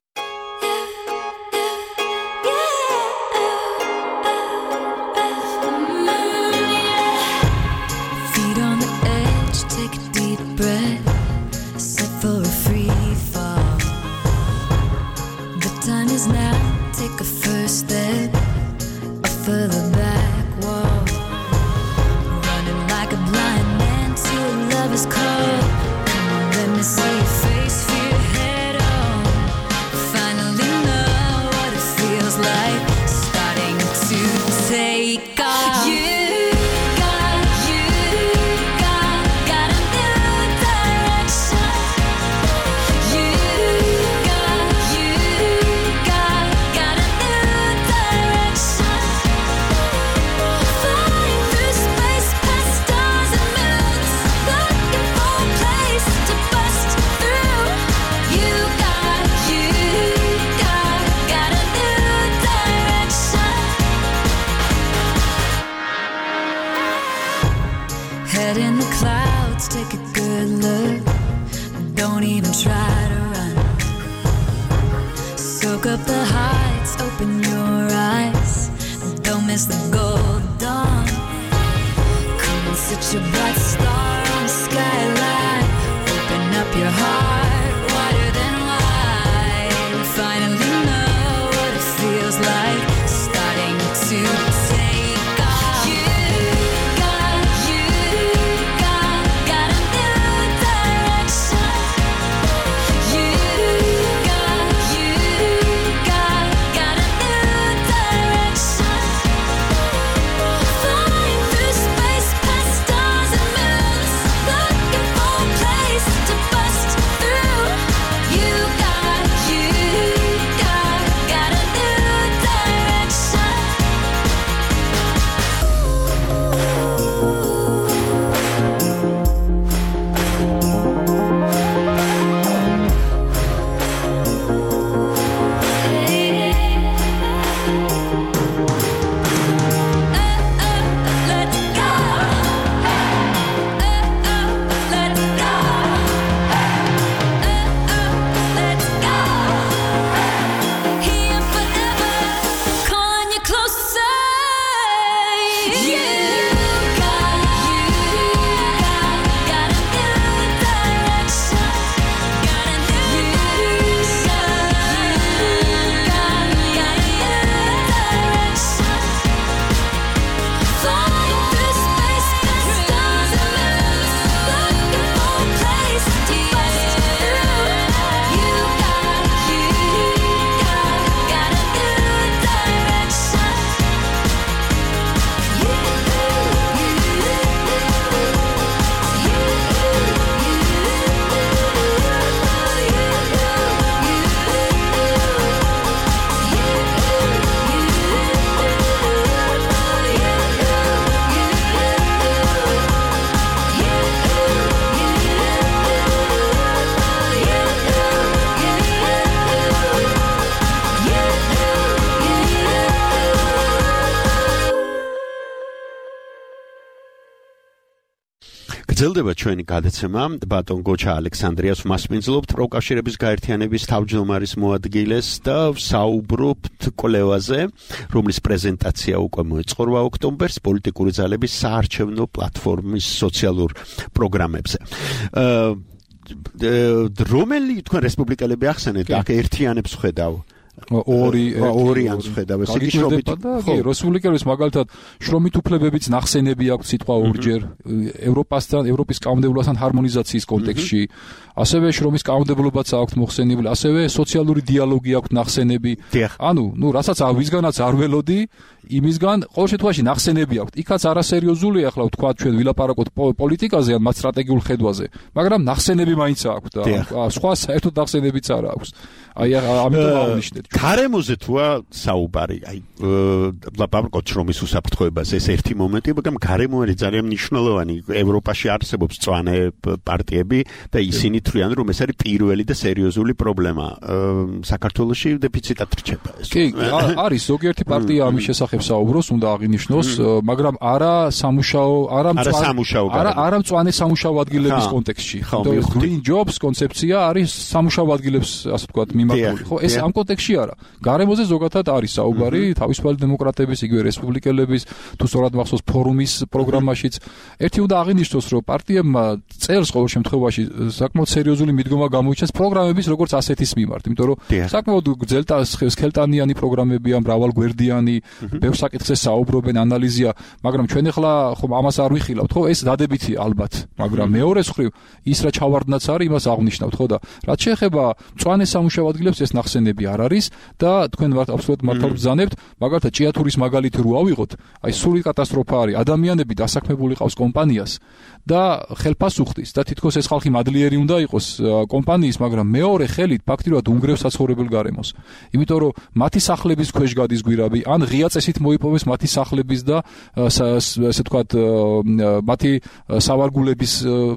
გრძელდება ჩვენი გადაცემა ბატონ გოჩა ალექსანდრიას მასპინძლობთ პროკავშირების გაერთიანების თავმჯდომარის მოადგილეს და საუბრობთ კვლევაზე, რომლის პრეზენტაცია უკვე მოეწყორვა ოქტომბერს პოლიტიკური ძალების საარჩევნო პლატფორმის სოციალურ პროგრამებზე. რომელი თქვენ რესპუბლიკელები ახსენეთ, აქ ერთიანებს ხედავ? ორი ორი ანს ხედავ ესე იგი შრომით ხო რესპუბლიკელებს მაგალითად შრომით უფლებებიც ნახსენები აქვს სიტყვა ორჯერ ევროპასთან ევროპის კანონმდებლობასთან ჰარმონიზაციის კონტექსტში ასევე შრომის კანონმდებლობაც აქვს მოხსენებული ასევე სოციალური დიალოგი აქვს ნახსენები ანუ ნუ რასაც ვისგანაც არ ველოდი იმისგან ყოველ შემთხვევაში ნახსენები აქვს იქაც არასერიოზულია ახლა ვთქვა ჩვენ ვილაპარაკოთ პოლიტიკაზე ან მათ სტრატეგიულ ხედვაზე მაგრამ ნახსენები მაინც აქვს და სხვა საერთოდ ნახსენებიც არ აქვს აი ამიტომ აღნიშნეთ გარემოზე თუა საუბარი აი ლაპარაკობთ შრომის უსაფრთხოებაზე ეს ერთი მომენტია მაგრამ გარემო არის ძალიან მნიშვნელოვანი ევროპაში არსებობს მწვანე პარტიები და ისინი თვლიან რომ ეს არის პირველი და სერიოზული პრობლემა საქართველოში დეფიციტად რჩება ეს კი არის ზოგიერთი პარტია ამის შესახებ საუბრობს უნდა აღინიშნოს მაგრამ არა სამუშაო არა არა არა მწვანე სამუშაო ადგილების კონტექსტში green jobs კონცეფცია არის სამუშაო ადგილებს ასე ვთქვათ მიმართული ხო ეს ამ კონტექსტში არა გარემოზე ზოგადად არის საუბარი თავისუფალი დემოკრატების იგივე რესპუბლიკელების თუ სწორად მახსოვს ფორუმის პროგრამაშიც ერთი უნდა აღინიშნოს რომ პარტიებმა წელს ყოველ შემთხვევაში საკმაოდ სერიოზული მიდგომა გამოიჩინეს პროგრამების როგორც ასეთის მიმართ იმიტომ რომ საკმაოდ გრძელთა სქელტანიანი პროგრამებია მრავალგვერდიანი ბევრ საკითხზე საუბრობენ ანალიზია მაგრამ ჩვენ ახლა ხომ ამას არ ვიხილავთ ხო ეს დადებითია ალბათ მაგრამ მეორეს მხრივ ის რა ჩავარდნაც არის იმას აღნიშნავთ ხო და რაც შეეხება მწვანე სამუშაო ადგილებს ეს ნახსენები არ არის და თქვენ ვართ აბსოლუტურად მართალ ბრძანებთ მაგალითად ჭიათურის მაგალითი რო ავიღოთ აი სული კატასტროფა არის ადამიანები დასაქმებული ყავს კომპანიას და ხელფას უხდის და თითქოს ეს ხალხი მადლიერი უნდა იყოს კომპანიის მაგრამ მეორე ხელით ფაქტიურად უნგრევს საცხოვრებელ გარემოს იმიტომ რომ მათი სახლების ქვეშ გადის გვირაბი ან ღია წესით მოიპოვეს მათი სახლების და ესე ვთქვათ მათი სავარგულების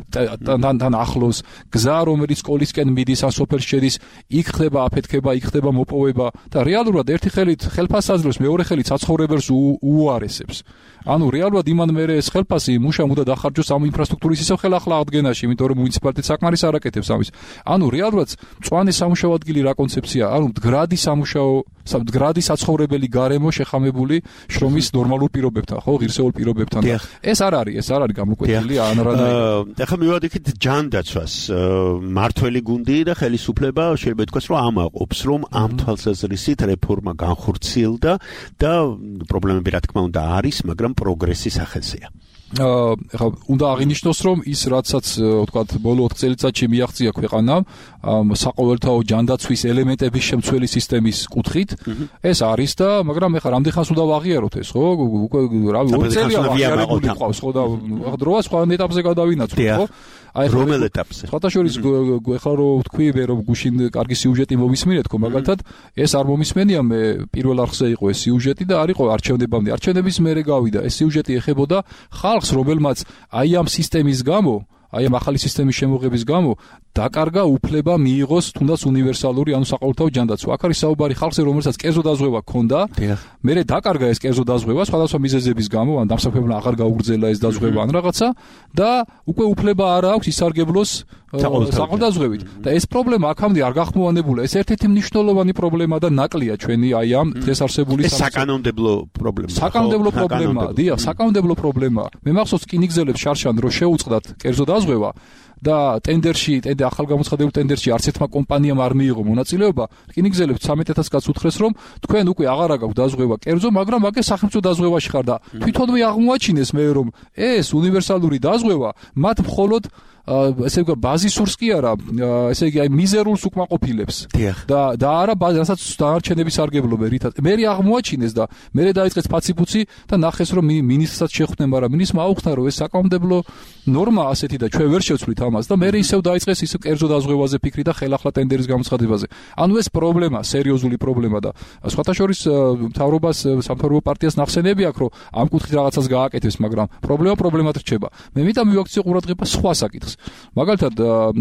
თან ახლოს გზა რომელიც სკოლისკენ მიდის ან სოფელს შედის იქ ხდება აფეთქება იქ ხდება მოპოვება და რეალურად ერთი ხელით ხელფასს აძლევს მეორე ხელით საცხოვრებელს უუარესებს ანუ რეალურად იმან მერე ეს ხელფასი მუშამ უნდა დახარჯოს ამ ინფრასტრუქტურის ისევ ხელახლა აღდგენაში იმიტომ რომ მუნიციპალიტეტი საკმარის არ აკეთებს ამის ანუ რეალურად მწვანე სამუშაო ადგილი რა კონცეფცია ანუ მდგრადი სამუშაო მდგრადი საცხოვრებელი გარემო შეხამებული შრომის ნორმალურ პირობებთან ხო ღირსეულ პირობებთან და ეს არ არის ეს არ არის გამოკვეთილი ან რანაირად ახლა მივადიქით ჯანდაცვას მართველი გუნდი და ხელისუფლება შეიძლება ითქვას რომ ამაყობს რომ ამ თვალსაზრისით რეფორმა განხორციელდა და პრობლემები რა თქმა უნდა არის მაგრამ პროგრესის ახალზეა ახლა უნდა აღინიშნოს რომ ის რაცაც ვთქვათ ბოლო ოთხ წელიწადში მიაღწია ქვეყანამ საყოველთაო ჯანდაცვის ელემენტების შემცველი სისტემის კუთხით ეს არის და მაგრამ ახლა რამდენ ხანს უნდა ვაღიაროთ ეს ხო უკვე რავი ორი წელია აღიარებული ყავს ხო და დროა სხვა ეტაპზე გადავინაცვლოთ ხო აი რომელ ეტაპზე ხათაშორის ახლა რო ვთქვი მე რომ გუშინ კარგი სიუჟეტი მომისმინეთ ხო მაგალითად ეს არ მომისმენია მე პირველ არხზე იყო ეს სიუჟეტი და არისო არჩევნებამდე არჩევნების მერე გავიდა ეს სიუჟეტი ეხებოდა ხალხს რომელმაც აი ამ სისტემის გამო აი ამ ახალი სისტემის შემოღების გამო დაკარგა უფლება მიიღოს თუნდაც უნივერსალური ანუ საყოველთაო ჯანდაცვა. აქ არის საუბარი ხალხზე, რომელსაც კერძო დაზღვევა ჰქონდა. მერე დაკარგა ეს კერძო დაზღვევა სხვადასხვა მიზეზების გამო, ან დამსახურებელმა აღარ გაუგრძელა ეს დაზღვევა ან რაღაცა და უკვე უფლება არ აქვს ისარგებლოს საყოველთაოებით. და ეს პრობლემა აქამდე არ გახმოვანებულა. ეს ერთ-ერთი მნიშვნელოვანი პრობლემა და ნაკლია ჩვენი აი ამ დღეს არსებული საკანონმდებლო პრობლემა. საკანონმდებლო პრობლემა, დიახ, საკანონმდებლო პრობლემა. მე მახსოვს რკინიგზელებს შარშან რო შეუწყდათ კერძო დაზღვევა და ტენდერში, ტენდერ ახალგამოცხადებულ ტენდერში არც ერთმა კომპანიამ არ მიიღო მონაწილეობა. რკინიგზელებს ცამეტ ათას კაცს უთხრეს, რომ თქვენ უკვე აღარ გაქვთ დაზღვევა კერძო, მაგრამ აქ სახელმწიფო დაზღვევაში ხარ და თვითონვე აღმოაჩინეს მე რომ ეს უნივერსალური დაზღვევა მათ მხოლოდ ესე იგი ბაზისურს კი არა, ესე იგი აი მიზერულს უკმაყოფილებს. და და არა რასაც დანარჩენების სარგებლობენ რითაც. მე აღმოაჩინეს და მე დაიწყეს ფაციფუცი და ნახეს რომ მინისტრსაც შეხვდნენ, მაგრამ მინისტრმა აუხსნა რომ ეს საკანონმდებლო ნორმა ასეთი და ჩვენ ვერ შევცვლით ამას და მე ისევ დაიწყეს ისევ კერძო დაზღვევაზე ფიქრი და ხელახლა ტენდერის გამოცხადებაზე. ანუ ეს პრობლემა, სერიოზული პრობლემა და სხვათა შორის მთავრობას, სამთავრობო პარტიას ნახსენები აქვს რომ ამ კუთხით რაღაცას გააკეთებს, მაგრამ პრობლემა პრობლემად რჩება. მე მითხრა მივაქციო ყურადღება სხვა საკითხს. მაგალითად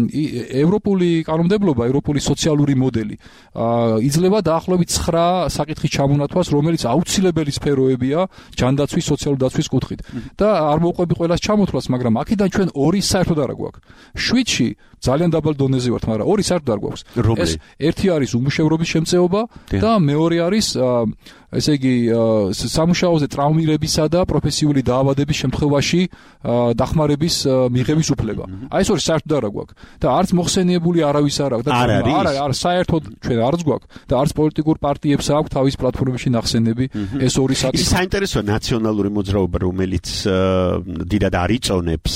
ევროპული კანონმდებლობა, ევროპული სოციალური მოდელი იძლევა დაახლოებით ცხრა საკითხის ჩამონათვას, რომელიც აუცილებელი სფეროებია ჯანდაცვის, სოციალური დაცვის კუთხით. და არ მოვყვები ყველას ჩამოთვლას, მაგრამ აქედან ჩვენ ორი საერთოდ არ გვაქვს. შვიდში ძალიან დაბალ დონეზე ვართ, მაგრამ ორი საერთოდ არ გვაქვს. ეს ერთი არის უმუშევრობის შემწეობა და მეორე არის ესე იგი სამუშაოზე ტრავმირებისა და პროფესიული დაავადების შემთხვევაში დახმარების მიღების უფლება. აი ეს ორი საერთოდ არა გვაქვს და არც მოხსენიებული არავის არ აქვს და არა არა საერთოდ ჩვენ არც გვაქვს და არც პოლიტიკურ პარტიებს აქვს თავის პლატფორმებში ნახსენები ეს ორი საკითხი. ის საინტერესოა ნაციონალური მოძრაობა რომელიც დიდად არიწონებს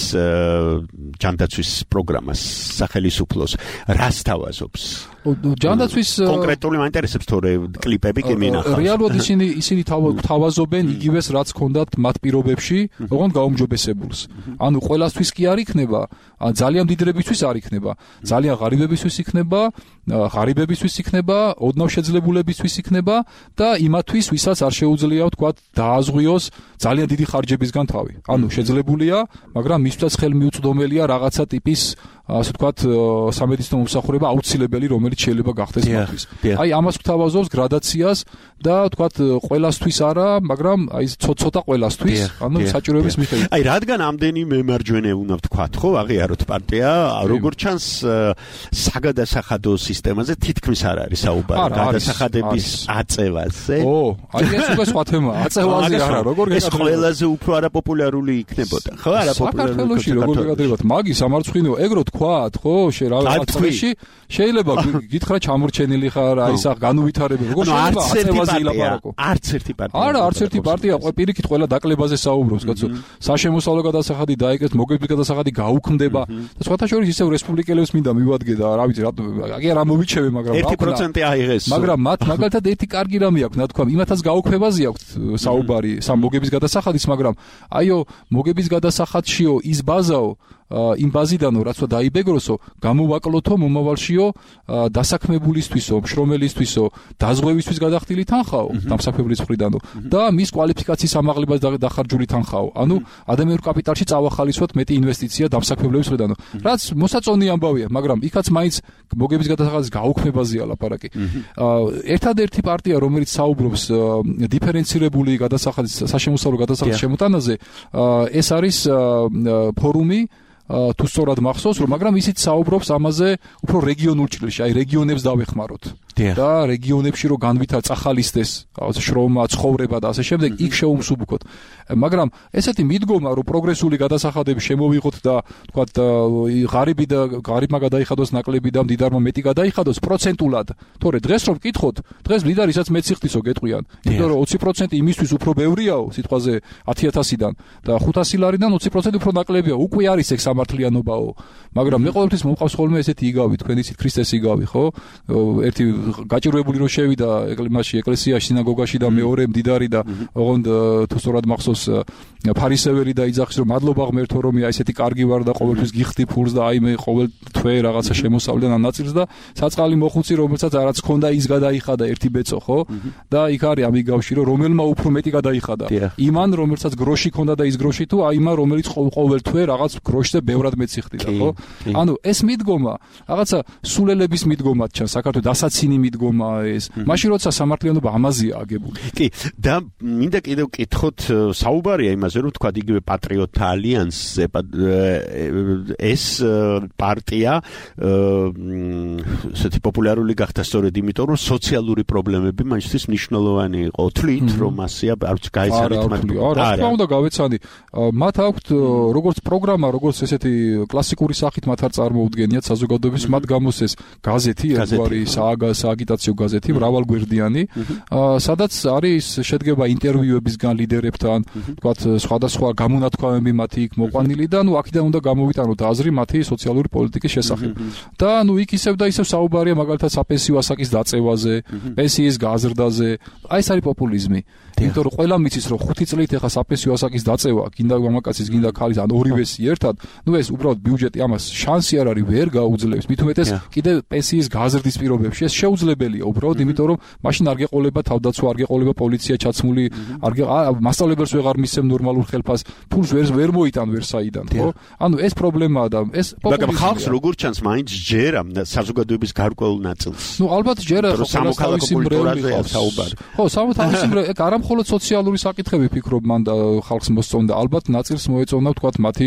ჯანდაცვის პროგრამას სახელმწიფოს რას თავაზობს? ჯანდაცვის კონკრეტული მაინტერესებს თორე კლიპები კი მინახავს. რეალურად ისინი ისინი თავაზობენ იგივეს რაც ჰქონდათ მათ პირობებში, ოღონდ გაუმჯობესებულს. ანუ ყველასთვის კი არ იქნება, ძალიან დიდრებისთვის არ იქნება, ძალიან ღარიბებისთვის იქნება, ღარიბებისთვის იქნება, ოდნავ შეძლებულებისთვის იქნება და იმათვის, ვისაც არ შეუძლია ვთქვათ დააზღვიოს ძალიან დიდი ხარჯებისგან თავი. ანუ შეძლებულია, მაგრამ მისთვის ხელმიუწვდომელია რაღაცა ტიპის ასე ვთქვათ სამედიცინო მომსახურება აუცილებელი რომელიც შეიძლება გახდეს მათთვის. აი ამას გვთავაზობს გრადაციას და ვთქვათ ყველასთვის არა, მაგრამ აი ცოტა ყველასთვის, ანუ საჭიროების მიხედვით. აი რადგან ამდენი მემარჯვენე უნდა ვთქვათ, ხო, აღიაროთ პარტია, როგორც ჩანს საგადასახადო სისტემაზე თითქმის არ არის საუბარი, გადასახადების აწევაზე. ო, აი ეს უკვე სხვა თემაა, აწევაზე არა, როგორ ეს ყველაზე უფრო არაპოპულარული იქნებოდა, ხო, არაპოპულარული. საქართველოში როგორ გაგადრებათ, მაგის ამარცხინო ეგრო თქვათ, ხო, რაღაცაში შეიძლება გითხრა ჩამორჩენილი ხარ, აი სა განუვითარებელი, როგორ შეიძლება აწევაზე ილაპარაკო? არც ერთი პარტია. არა, არც ერთი პარტია, ყველა პირიქით ყველა დაკლებაზე საუბრობს, კაცო. საშემოსავლო გადასახადი დაიკეთეს, მოგებლის გადასახადი გაუქმდება და სხვათა შორის ისევ რესპუბლიკელებს მინდა მივადგე და რა ვიცი, რატო აი არ მომიჩევე, მაგრამ ერთი პროცენტი აიღეს. მაგრამ მათ მაგალითად ერთი კარგი რამე აქვს, ნათქვა, იმათაც გაუქმებაზე აქვს საუბარი, სამ მოგების გადასახადის, მაგრამ აიო, მოგების გადასახადშიო ის ბაზაო იმ ბაზიდანო რაცვა დაიბეგროსო გამოვაკლოთო მომავალშიო დასაქმებულისთვისო, მშრომელისთვისო, დაზღვევისთვის გადახდილი თანხაო, დამსაქმებლის მხრიდანო და მის კვალიფიკაციის ამაღლებას დახარჯული თანხაო. ანუ ადამიანურ კაპიტალში წავახალისოთ მეტი ინვესტიცია დამსაქმებლების მხრიდანო. რაც მოსაწონი ამბავია, მაგრამ იქაც მაინც მოგების გადასახადის გაუქმებაზეა ლაპარაკი. ერთადერთი პარტია, რომელიც საუბრობს დიფერენცირებული გადასახადის, საშემოსავლო გადასახადის შემოტანაზე, ეს არის ფორუმი თუ სწორად მახსოვს, რომ მაგრამ ისიც საუბრობს ამაზე უფრო რეგიონულ ჭრილში, აი რეგიონებს დავეხმაროთ. და რეგიონებში რო განვითარ წახალისდეს, შრომა, ცხოვრება და ასე შემდეგ, იქ შეუმსუბუქოთ. მაგრამ ესეთი მიდგომა, რომ პროგრესული გადასახადები შემოვიღოთ და თქვათ ღარიბი და ღარიბმა გადაიხადოს ნაკლები და მდიდარმა მეტი გადაიხადოს პროცენტულად. თორე დღეს რომ ვკითხოთ, დღეს მდიდარისაც მეც სიხდისო გეტყვიან. იმიტომ რომ ოცი პროცენტი იმისთვის უფრო ბევრიაო, სიტყვაზე ათი ათასიდან და ხუთასი ლარიდან ოცი პროცენტი უფრო ნაკლებია. უკვე არის ეგ სამართლიანობაო. მაგრამ მე ყოველთვის მომყავს ხოლმე ესეთი იგავი, თქვენ იცით ქრისტეს იგავი, ხო? ერთი გაჭირვებული რო შევიდა ეკლესიაში, ეკლესიაში, სინაგოგაში და მეორე მდიდარი და ოღონდ თუ სწორად მახსოვს ფარისეველი და იძახის რომ მადლობა ღმერთო რომ აი ესეთი კარგი ვარ და ყოველთვის გიხდი ფულს და აი მე ყოველ თვე რაღაცა შემოსავლენ ამ ნაწილს და საწყალი მოხუცი რომელსაც არაც ქონდა ის გადაიხადა ერთი ბეწო, ხო? და იქ არის ამ იგავში რომ რომელმა უფრო მეტი გადაიხადა. იმან რომელსაც გროში ქონდა და ის გროში თუ აი იმან რომელიც ყოველ თვე რაღაც გროშზე ბევრად მეც იხდიდა, ხო? ანუ ეს მიდგომა რაღაცა სულელების მიდგომად ჩანს, საქართველოს დასაცინი მიდგომა ეს. მაშინ როცა სამართლიანობა ამაზეა აგებული. კი, და მინდა კიდევ კითხოთ საუბარია იმაზე, რომ თქვა იგივე პატრიოტთა ალიანსზე ეს პარტია ესეთი პოპულარული გახდა სწორედ იმიტომ, რომ სოციალური პრობლემები მაშინ მნიშვნელოვანი იყო. თვლით, რომ მასია არც გაიცანით მათ. არა, რა უნდა გავეცანი. მათ აქვთ როგორც პროგრამა, როგორც ესეთი კლასიკური სახით მათ არ წარმოუდგენიათ საზოგადოების, მათ გამოსეს გაზეთი, ერთგვარი სააგიტაციო გაზეთი, მრავალგვერდიანი, სადაც არის შედგება ინტერვიუებისგან ლიდერებთან, თქვათ სხვადასხვა გამონათქვამები მათი იქ მოყვანილი და ნუ აქედან უნდა გამოვიტანოთ აზრი მათი სოციალური პოლიტიკის შესახებ. და ნუ იქ ისევ და ისევ საუბარია მაგალითად საპენსიო ასაკის დაწევაზე, პენსიის გაზრდაზე. აი ეს არის პოპულიზმი. იმიტომ რომ ყველა მიცის რომ ხუთი წლით ეხა საპენსიო ასაკის დაწევა, გინდა მამაკაცის, გინდა ქალის, ან ორივეს ერთად, ნუ ეს უბრალოდ ბიუჯეტი ამას შანსი არ არის ვერ გაუძლებს. მით უმეტეს კიდე პენსიის გაზრდის პირობებში ეს შეუძლებელია უბრალოდ, იმიტომ რომ მაშინ არ გეყოლება თავდაცვა, არ გეყოლება პოლიცია ჩაცმული, არ მასწავლებელს ვეღარ მისცემ ნორმალურ ხელფას, ფულს ვერ ვერ მოიტან ვერ საიდან, ხო? ანუ ეს პრობლემაა და ეს პოპულიზმია. მაგრამ ხალხს როგორ ჩანს მაინც ჯერა საზოგადოების გარკვეულ ნაწილს. ნუ ალბათ ჯერა ხო სამოქალაქო კულტურაზე საუბარი. ხო, სამოქალაქო ეგ არა მხოლოდ სოციალური საკითხები ფიქრობ მან და ხალხს მოსწონდა, ალბათ ნაწილს მოეწონა თქვათ მათი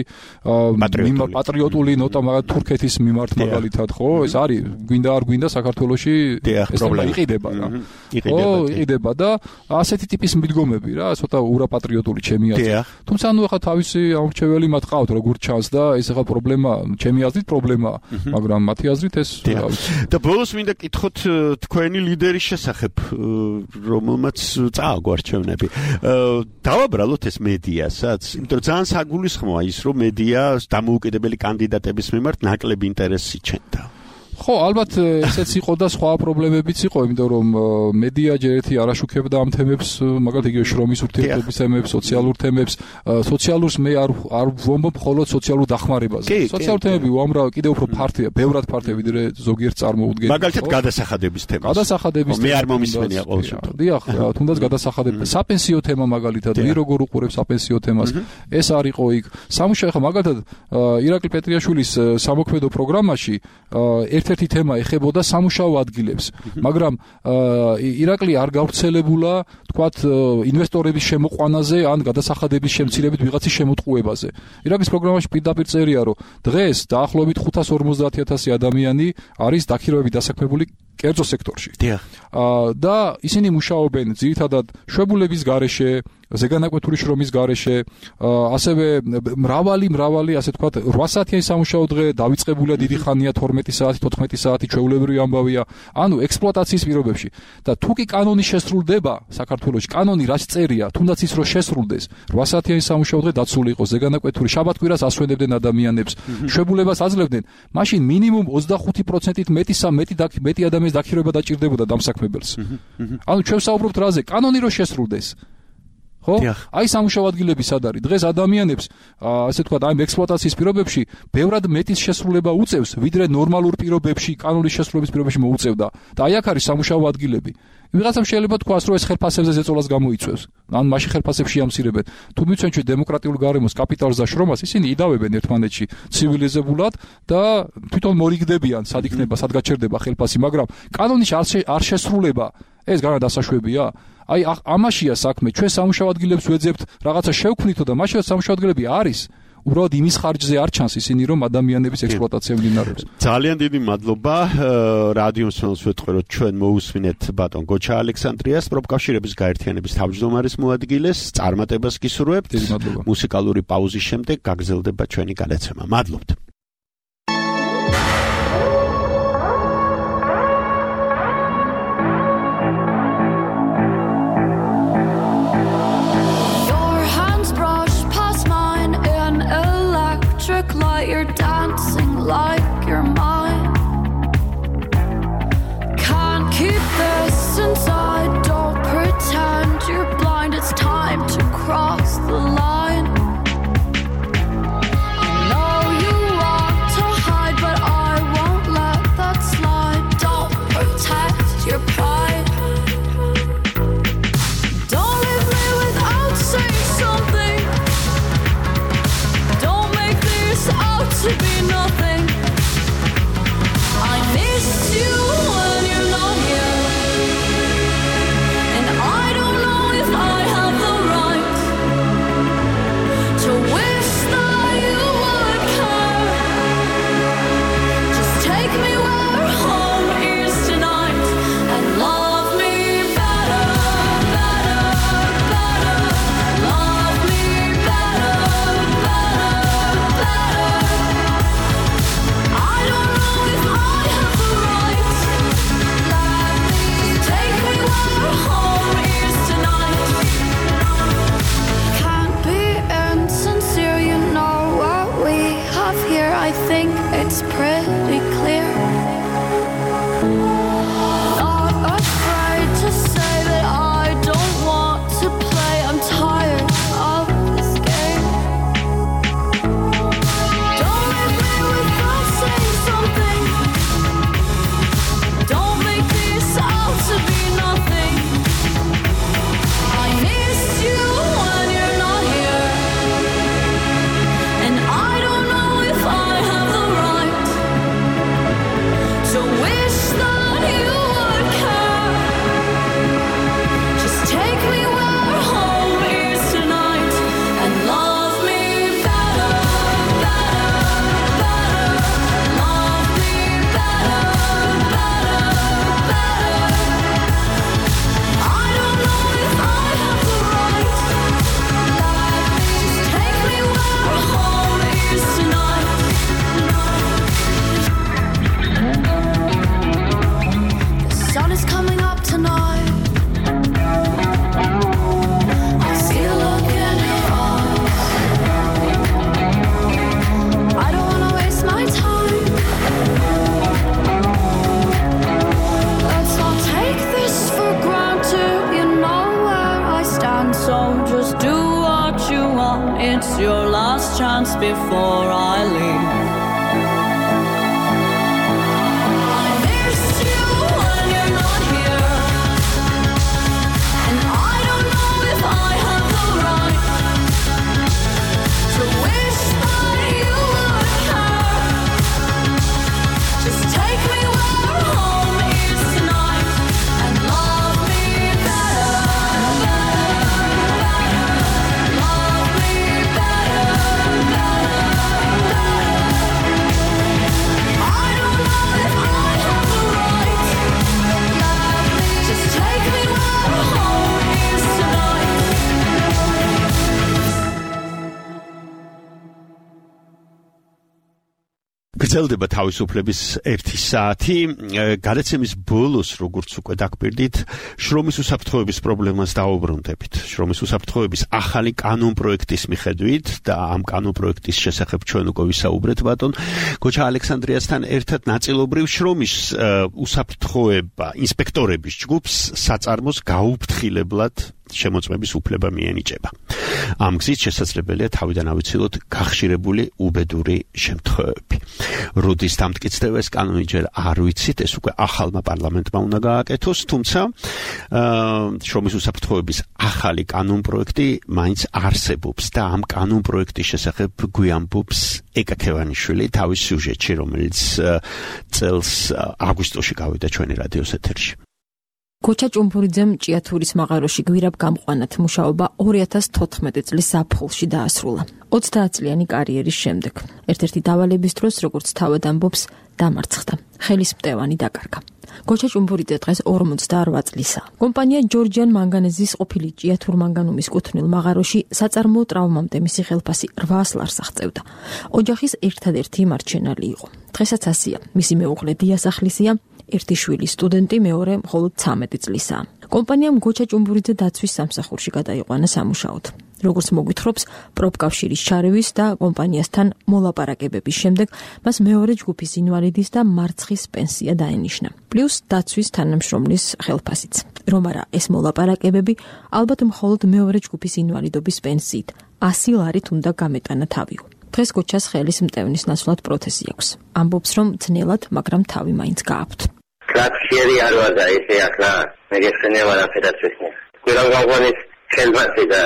პატრიოტული ნოტა მაგალითად თურქეთის მიმართ მაგალითად, ხო? ეს არის გვინდა არ გვინდა საქართველოში ეს თემა იყიდება რა. ო, იყიდება და ასეთი ტიპის მიდგომები რა, ცოტა ურაპატრიოტული ჩემი აზრით. თუმცა ანუ ახლა თავისი ამორჩეველი მათ ყავთ როგორ ჩანს და ეს ახლა პრობლემა, ჩემი აზრით პრობლემაა, მაგრამ მათი აზრით ეს რა ვიცი. და ბოლოს მინდა კითხოთ თქვენი ლიდერის შესახებ, რომელმაც წააგო არჩევნები. დავაბრალოთ ეს მედიასაც, იმიტომ რომ ძალიან საგულისხმოა ის, რომ მედია დამოუკიდებელი კანდიდატების მიმართ ნაკლები ინტერესი ჩენდა. ხო, ალბათ ესეც იყო და სხვა პრობლემებიც იყო, იმიტომ რომ მედია ჯერ ერთი არ აშუქებდა ამ თემებს, მაგალითად იგივე შრომის ურთიერთობის თემებს, სოციალურ თემებს, სოციალურს მე არ არ ვომბობ მხოლოდ სოციალურ დახმარებაზე. სოციალურ თემები უამრავ კიდევ უფრო ფართია, ბევრად ფართია ვიდრე ზოგიერთ წარმოუდგენელი. მაგალითად გადასახადების თემა. გადასახადების თემა. მე არ მომისმენია ყოველ შემთხვევაში. დიახ, თუნდაც გადასახადების, საპენსიო თემა მაგალითად, ვინ როგორ უყურებს საპენსიო თემას, ეს არ იყო იქ. სამუშაო ხა მაგალითად ირაკლი პეტრიაშვილის სამოქმედო პროგრამაში ერთ-ერთი თემა ეხებოდა სამუშაო ადგილებს, მაგრამ ირაკლი არ გავრცელებულა, თქვათ, ინვესტორების შემოყვანაზე ან გადასახადების შემცირებით ვიღაცის შემოტყუებაზე. ირაკლის პროგრამაში პირდაპირ წერია, რომ დღეს დაახლოებით ხუთას ორმოცდაათი ათასი ადამიანი არის დაქირავებით დასაქმებული კერძო სექტორში. და ისინი მუშაობენ ძირითადად შვებულების გარეშე, ზეგანაკვეთური შრომის გარეშე, ასევე მრავალი მრავალი, ასე ვთქვათ, რვა საათიანი სამუშაო დღე დავიწყებულია დიდი ხანია თორმეტი საათი, თოთხმეტი საათი ჩვეულებრივი ამბავია, ანუ ექსპლუატაციის პირობებში. და თუ კი კანონი შესრულდება საქართველოში, კანონი რაც წერია, თუნდაც ის რომ შესრულდეს, რვა საათიანი სამუშაო დღე დაცული იყოს, ზეგანაკვეთური შაბათ-კვირას ასვენებდნენ ადამიანებს, შვებულებას აძლევდნენ, მაშინ მინიმუმ ოცდახუთი პროცენტით მეტი მეტი მეტი ადამიანის დაქირავება დაჭირდებოდა დამსაქმებელს. ანუ ჩვენ ვსაუბრობთ რაზე? კანონი რომ შესრულდეს. ხო? აი სამუშაო ადგილები სად არის? დღეს ადამიანებს, ასე ვთქვათ, აი ექსპლუატაციის პირობებში ბევრად მეტის შესრულება უწევს, ვიდრე ნორმალურ პირობებში, კანონის შესრულების პირობებში მოუწევდა. და აი აქ არის სამუშაო ადგილები. ვიღაცამ შეიძლება თქვას, რომ ეს ხელფასებზე ზეწოლას გამოიწვევს. ან მაშინ ხელფასებში ამცირებენ. თუ მიცვენ ჩვენ დემოკრატიულ გარემოს კაპიტალს და შრომას, ისინი იდავებენ ერთმანეთში ცივილიზებულად და თვითონ მორიგდებიან, სად იქნება, სად გაჩერდება ხელფასი, მაგრამ კანონის არ შესრულება, ეს განა დასაშვებია. აი ამაშია საქმე, ჩვენ სამუშაო ადგილებს ვეძებთ, რაღაცა შევქმნითო და მაშინ სამუშაო ადგილები არის. უბრალოდ იმის ხარჯზე არ ჩანს ისინი, რომ ადამიანების ექსპლუატაცია მიმდინარეობს. ძალიან დიდი მადლობა. რადიო მსმენელს ვეთქვეროთ, ჩვენ მოусმინეთ ბატონ გოჩა ალექსანდრიას, პროფკავშირების გაერთიანების თავმჯდომარის მოადგილეს, წარმატებას გისურვებთ. დიდი მადლობა. მუსიკალური პაუზის შემდეგ გაგრძელდება ჩვენი გადაცემა. მადლობთ. Light, you're dancing like you're mine. Can't keep this inside, don't pretend you're blind, it's time to cross the line. You know you It's your last chance before I leave. გრძელდება თავისუფლების ერთი საათი. გადაცემის ბოლოს, როგორც უკვე დაგპირდით, შრომის უსაფრთხოების პრობლემას დაუბრუნდებით. შრომის უსაფრთხოების ახალი კანონპროექტის მიხედვით და ამ კანონპროექტის შესახებ ჩვენ უკვე ვისაუბრეთ ბატონ გოჩა ალექსანდრიასთან ერთად ნაწილობრივ შრომის უსაფრთხოება ინსპექტორების ჯგუფს საწარმოს გაუფრთხილებლად შემოწმების უფლება მიენიჭება. ამ გზით შესაძლებელია თავიდან ავიცილოთ გახშირებული უბედური შემთხვევები. როდის დამტკიცდება ეს კანონი ჯერ არ ვიცით, ეს უკვე ახალმა პარლამენტმა უნდა გააკეთოს, თუმცა შრომის უსაფრთხოების ახალი კანონპროექტი მაინც არსებობს და ამ კანონპროექტის შესახებ გვიამბობს ეკა ქევანიშვილი თავის სიუჟეტში, რომელიც წელს აგვისტოში გავიდა ჩვენი რადიოს ეთერში. გოჩა ჭუმბურიძემ ჭიათურის მაღაროში გვირაბ გამყვანად მუშაობა ორი ათას თოთხმეტი წლის ზაფხულში დაასრულა. ოცდაათწლიანი კარიერის შემდეგ. ერთ-ერთი დავალების დროს, როგორც თავად ამბობს, დამარცხდა. ხელის მტევანი დაკარგა. გოჩა ჭუმბურიძე დღეს ორმოცდაორ წლისაა. კომპანია ჯორჯიან მანგანეზის ყოფილი ჭიათურ მანგანუმის კუთვნილ მაღაროში საწარმოო ტრავმამდე მისი ხელფასი რვაას ლარს აღწევდა. ოჯახის ერთადერთი მარჩენალი იყო. დღესაც ასია. მისი მეუღლე დიასახლისია, ერთი შვილი სტუდენტი, მეორე მხოლოდ ცამეტი წლისაა. კომპანიამ გოჩა ჭუმბურიძე დაცვის სამსახურში გადაიყვანა სამუშაოდ. როგორც მოგვითხრობს, პროფკავშირის ჩარევის და კომპანიასთან მოლაპარაკებების შემდეგ მას მეორე ჯგუფის ინვალიდის და მარცხის პენსია დაენიშნა. პლუს დაცვის თანამშრომლის ხელფასიც. რომ არა ეს მოლაპარაკებები ალბათ მხოლოდ მეორე ჯგუფის ინვალიდობის პენსიით ასი ლარით უნდა გამეტანა თავიო. დღეს გოჩას ხელის მტევნის ნაცვლად პროთეზი აქვს. ამბობს, რომ ძნელად, მაგრამ თავი მაინც გააქვთ. კრაფშიერი არ ვარ და ესე ახლა მეგეცნია ვარაფერად ვიხნე. გვირაბ გამყვანის ხელფასი და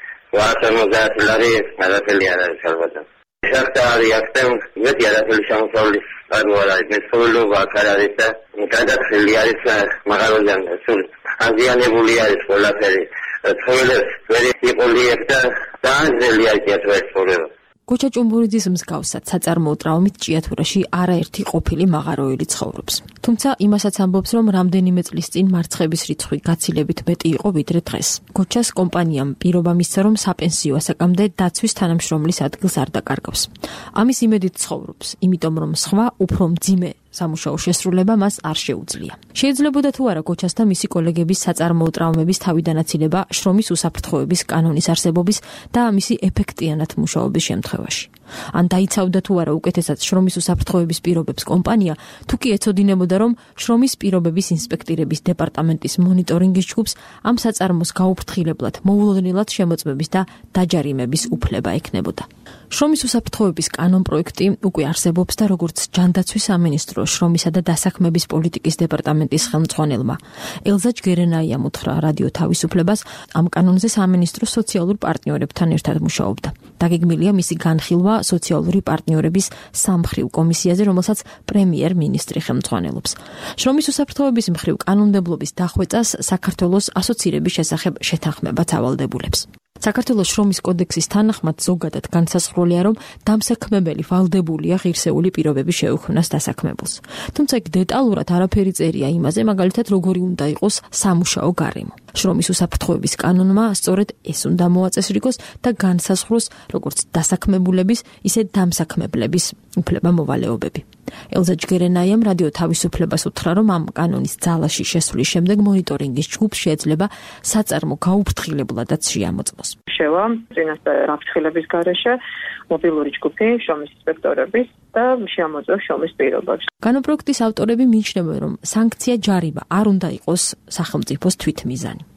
ოცდაათი ლარი არაფერი არ არის ალბათ. შახტა არის აქთან, მეტი არაფერი შემოსავლის არ ვარ, მე სულობა აქ არ არის და გადათხილი არის მაღაროდან სულ აზიანებული არის ყველაფერი. ცხოვრებს ვერ იყოლიებ და დაანძელია ჭიათურაში. გოჩა ჭუმბურიძის მსგავსად საწარმოო ტრაუმით ჭიათურაში არაერთი ყოფილი მაღაროელი ცხოვრობს. თუმცა იმასაც ამბობს, რომ რამდენიმე წლის წინ მარცხების რიცხვი გაცილებით მეტი იყო ვიდრე დღეს. გოჩას კომპანიამ პირობა მისცა, რომ საპენსიო ასაკამდე დაცვის თანამშრომლის ადგილს არ დაკარგავს. ამის იმედით ცხოვრობს, იმიტომ რომ სხვა უფრო მძიმე სამუშაო შესრულება მას არ შეუძლია. შეიძლებოდა თუ არა გოჩას და მისი კოლეგების საწარმოო ტრაუმების თავიდანაცილება შრომის უსაფრთხოების კანონის არსებობის და მისი ეფექტიანად მუშაობის შემთხვევაში. ან დაიცავდა თუ არა უკეთესად შრომის უსაფრთხოების პირობებს კომპანია, თუ კი ეცოდინებოდა, რომ შრომის პირობების ინსპექტირების დეპარტამენტის მონიტორინგის ჯგუფს ამ საწარმოს გაუფრთხილებლად მოულოდნელად შემოწმების და დაჯარიმების უფლება ექნებოდა. შრომის უსაფრთხოების კანონპროექტი უკვე არსებობს და როგორც ჯანდაცვის სამინისტრო შრომისა და დასაქმების პოლიტიკის დეპარტამენტის ხელმძღვანელმა ელზა ჯგერენაიამ უთხრა რადიო თავისუფლებას, ამ კანონზე სამინისტრო სოციალურ პარტნიორებთან ერთად მუშაობდა. დაგეგმილია მისი განხილვა სოციალური პარტნიორების სამმხრივ კომისიაზე, რომელსაც პრემიერ-მინისტრი ხელმძღვანელობს. შრომის უსაფრთხოების მხრივ კანონმდებლობის დახვეწას საქართველოს ასოცირების შესახებ შეთანხმებაც ავალდებულებს. საქართველოს შრომის კოდექსის თანახმად ზოგადად განსაზღვრულია, რომ დამსაქმებელი ვალდებულია ღირსეული პირობების შეუქმნას დასაქმებულს. თუმცა იქ დეტალურად არაფერი წერია იმაზე, მაგალითად როგორი უნდა იყოს სამუშაო გარემო. შრომის უსაფრთხოების კანონმა სწორედ ეს უნდა მოაწესრიგოს და განსაზღვროს როგორც დასაქმებულების, ისე დამსაქმებლების უფლება-მოვალეობები. ელზა ჯგერენაიამ რადიო თავისუფლებას უთხრა, რომ ამ კანონის ძალაში შესვლის შემდეგ მონიტორინგის ჯგუფს შეიძლება საწარმო გაუფრთხილებულადაც შეამოწმოს. შევა წინასწარ გაფრთხილების გარეშე მობილური ჯგუფი შრომის ინსპექტორების და შეამოწმოს შრომის პირობებს. კანონპროექტის ავტორები მიიჩნევენ, რომ სანქცია ჯარიმა არ უნდა იყოს სახელმწიფოს თვითმიზანი.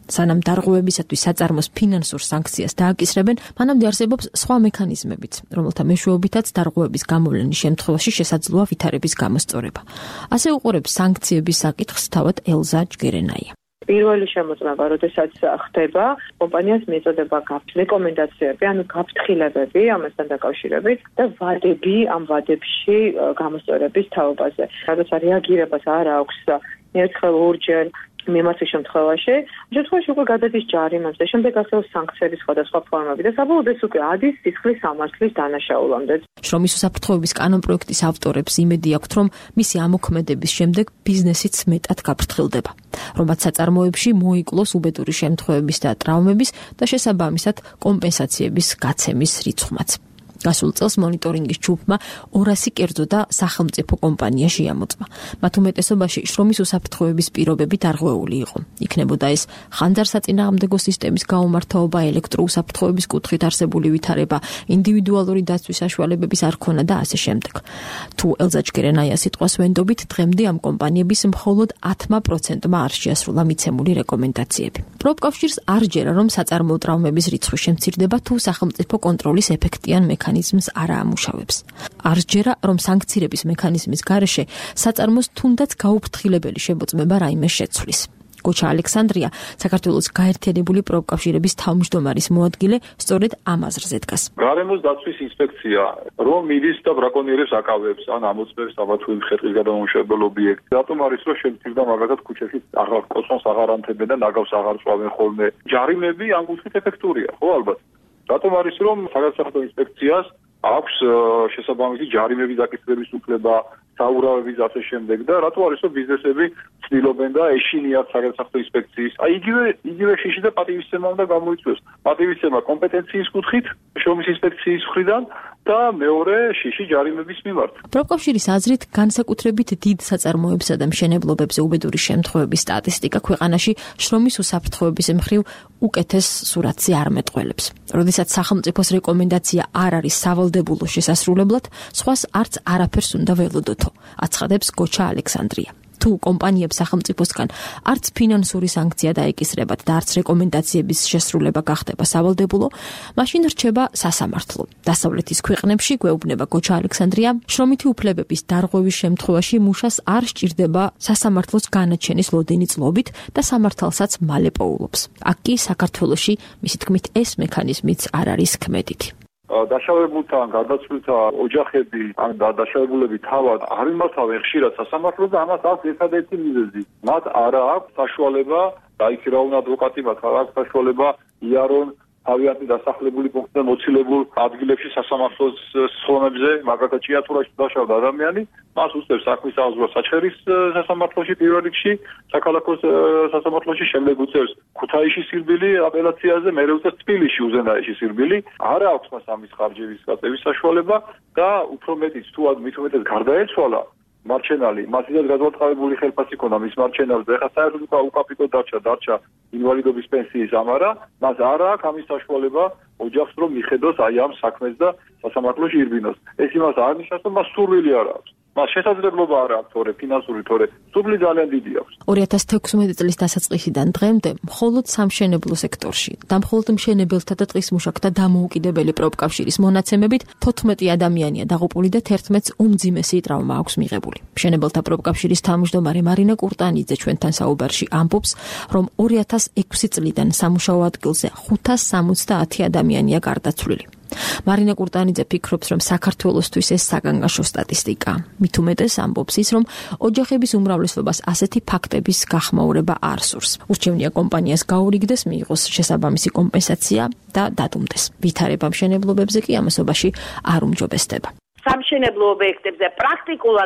სანამ დარღვევებისათვის საწარმოს ფინანსურ სანქციას დააკისრებენ, მანამდე არსებობს სხვა მექანიზმებიც, რომელთა მეშვეობითაც დარღვევების გამოვლენის შემთხვევაში შესაძლოა ვითარების გამოსწორება. ასე უყურებს სანქციების საკითხს თავად ელზა ჯგერენაია. პირველი შემოწმება, როდესაც ხდება, კომპანიას მიეწოდება რეკომენდაციები, ანუ გაფრთხილებები ამასთან დაკავშირებით და ვადები ამ ვადებში გამოსწორების თაობაზე. რადგან რეაგირებას არ აქვს ერთხელ ორჯერ მიმართვის შემთხვევაში, შემთხვევაში უკვე გადადის ჯარიმებს და შემდეგ ასევე სანქციების სხვადასხვა ფორმები და საბოლოოდ ეს უკვე ადის სისხლის სამართლის დანაშაულამდე. შრომის უსაფრთხოების კანონპროექტის ავტორებს იმედი აქვთ, რომ მისი ამოქმედების შემდეგ ბიზნესიც მეტად გაფრთხილდება, რომ მათ საწარმოებში მოიკლოს უბედური შემთხვევების და ტრავმების და შესაბამისად კომპენსაციების გაცემის რიცხვმაც. გასულ წელს მონიტორინგის ჯგუფმა ორასი კერძო და სახელმწიფო კომპანია შეამოწმა. მათ უმეტესობაში შრომის უსაფრთხოების პირობები დარღვეული იყო. იქნებოდა ეს ხანძარსაწინააღმდეგო სისტემის გაუმართაობა, ელექტროუსაფრთხოების კუთხით არსებული ვითარება, ინდივიდუალური დაცვის საშუალებების არქონა და ასე შემდეგ. თუ ელზა ჯგერენაია სიტყვას ვენდობით, დღემდე ამ კომპანიების მხოლოდ ათმა პროცენტმა არ შეასრულა მიცემული რეკომენდაციები. პროფკავშირს არ ჯერა, რომ საწარმოო ტრავმების რიცხვი შემცირდება, თუ სახელმწიფო კონტროლის ეფექტიან მექანიზმს არ აამუშავებს. არ ჯერა, რომ სანქცირების მექანიზმის გარეშე საწარმოს თუნდაც გაუფრთხილებელი შემოწმება რაიმე შეცვლის. გოჩა ალექსანდრია, საქართველოს გაერთიანებული პროფკავშირების თავმჯდომარის მოადგილე, სწორედ ამ აზრზე დგას. გარემოს დაცვის ინსპექცია რომ მიდის და ბრაკონიერებს აკავებს, ან ამოწმებს ამათვე ხერხის გადამამუშავებელ ობიექტს. რატომ არის რომ შემცირდა მაგალითად ქუჩაში აღარ კოსმოს აღარ ანთებენ და ნაგავს აღარ წვავენ ხოლმე. ჯარიმები ამ კუთხით ეფექტურია, ხო ალბათ. რატომ არის რომ საგადასახადო ინსპექციას აქვს შესაბამისი ჯარიმების დაკისრების უფლება, საურავების ასე შემდეგ და რატო არის რომ ბიზნესები ცდილობენ და ეშინიათ საგადასახადო ინსპექციის. აი იგივე იგივე შიში და პატივისცემა უნდა გამოიწვიოს. პატივისცემა კომპეტენციის კუთხით შრომის ინსპექციის მხრიდან და მეორე შიში ჯარიმების მიმართ. პროფკავშირის აზრით, განსაკუთრებით დიდ საწარმოებსა და მშენებლობებზე უბედური შემთხვევების სტატისტიკა ქვეყანაში შრომის უსაფრთხოების მხრივ უკეთეს სურათზე არ მეტყველებს. როდესაც სახელმწიფოს რეკომენდაცია არ არის სავალდებულო შესასრულებლად, სხვას არც არაფერს უნდა ველოდოთო, აცხადებს გოჩა ალექსანდრია. თუ კომპანიებს სახელმწიფოსგან არც ფინანსური სანქცია დაეკისრებათ და არც რეკომენდაციების შესრულება გახდება სავალდებულო, მაშინ რჩება სასამართლო. დასავლეთის ქვეყნებში, გვეუბნება გოჩა ალექსანდრია, შრომითი უფლებების დარღვევის შემთხვევაში მუშას არ სჭირდება სასამართლოს განაჩენის ლოდინი წლობით და სამართალსაც მალე პოულობს. აქ კი საქართველოში, მისი თქმით, ეს მექანიზმიც არ არის ქმედითი. დაშავებულთა ან გარდაცვლილთა ოჯახები ან დაშავებულები თავად არ იმართავენ ხშირად სასამართლოს და ამას აქვს ერთადერთი მიზეზი. მათ არ აქვს საშუალება დაიქირავონ ადვოკატი, მათ არ აქვს საშუალება იარონ თავიანთი დასახლებული პუნქტიდან მოცილებულ ადგილებში სასამართლოს სხდომებზე, მაგალითად ჭიათურაში დაშავდა ადამიანი, მას უსწრებს საქმის აღზრდა საჩხერის სასამართლოში პირველ რიგში, საქალაქო სასამართლოში, შემდეგ უწევს ქუთაისში სირბილი აპელაციაზე, მერე უწევს თბილისში უზენაეში სირბილი. არ აქვს მას ამის ხარჯების გაწევის საშუალება და უფრო მეტიც თუ მით უმეტეს გარდაეცვალა მარჩენალი, მას ისეთ გადავატყავებული ხელფასი ქონდა მის მარჩენალზე, ეხლა საერთოდ უკაპიტო დარჩა, დარჩა ინვალიდობის პენსიის ამარა, მას არ აქვს ამის საშუალება ოჯახს რომ მიხედოს აი ამ საქმეს და სასამართლოში ირბინოს. ეს იმას არ ნიშნავს, რომ მას სურვილი არ აქვს. მას შესაძლებლობა არ აქვს, თორე ფინანსური, თორე სურვილი ძალიან დიდი აქვს. ორი ათას თექვსმეტი წლის დასაწყისიდან დღემდე მხოლოდ სამშენებლო სექტორში და მხოლოდ მშენებელთა და ტყის მუშაკთა დამოუკიდებელი პროფკავშირის მონაცემებით თოთხმეტი ადამიანია დაღუპული და თერთმეტს უმძიმესი ტრავმა აქვს მიღებული. მშენებელთა პროფკავშირის თავმჯდომარე მარინა კურტანიძე ჩვენთან საუბარში ამბობს, რომ ორი ათას ექვსი წლიდან სამუშაო ადგილზე ხუთას სამოცდაათი ადამიანია გარდაცვლილი. მარინა კურტანიძე ფიქრობს, რომ საქართველოსთვის ეს საგანგაშო სტატისტიკაა. მით უმეტეს ამბობს ის, რომ ოჯახების უმრავლესობას ასეთი ფაქტების გახმაურება არ სურს. ურჩევნია კომპანიას გაურიგდეს, მიიღოს შესაბამისი კომპენსაცია და დადუმდეს. ვითარება მშენებლობებზე კი ამასობაში არ უმჯობესდება. სამშენებლო ობიექტებზე პრაქტიკულად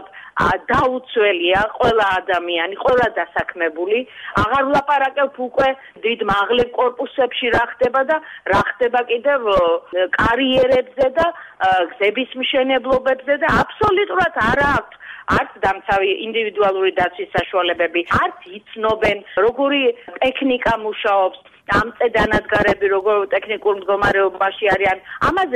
დაუცველია ყველა ადამიანი, ყველა დასაქმებული. აღარ ვლაპარაკებ უკვე დიდ მაღლებ კორპუსებში რა ხდება და რა ხდება კიდევ კარიერებზე და გზების მშენებლობებზე და აბსოლუტურად არ აქვს არც დამცავი ინდივიდუალური დაცვის საშუალებები, არც იცნობენ როგორი ტექნიკა მუშაობს, ამ წედანადგარები როგორ ტექნიკურ მდგომარეობაში არიან. ამაზე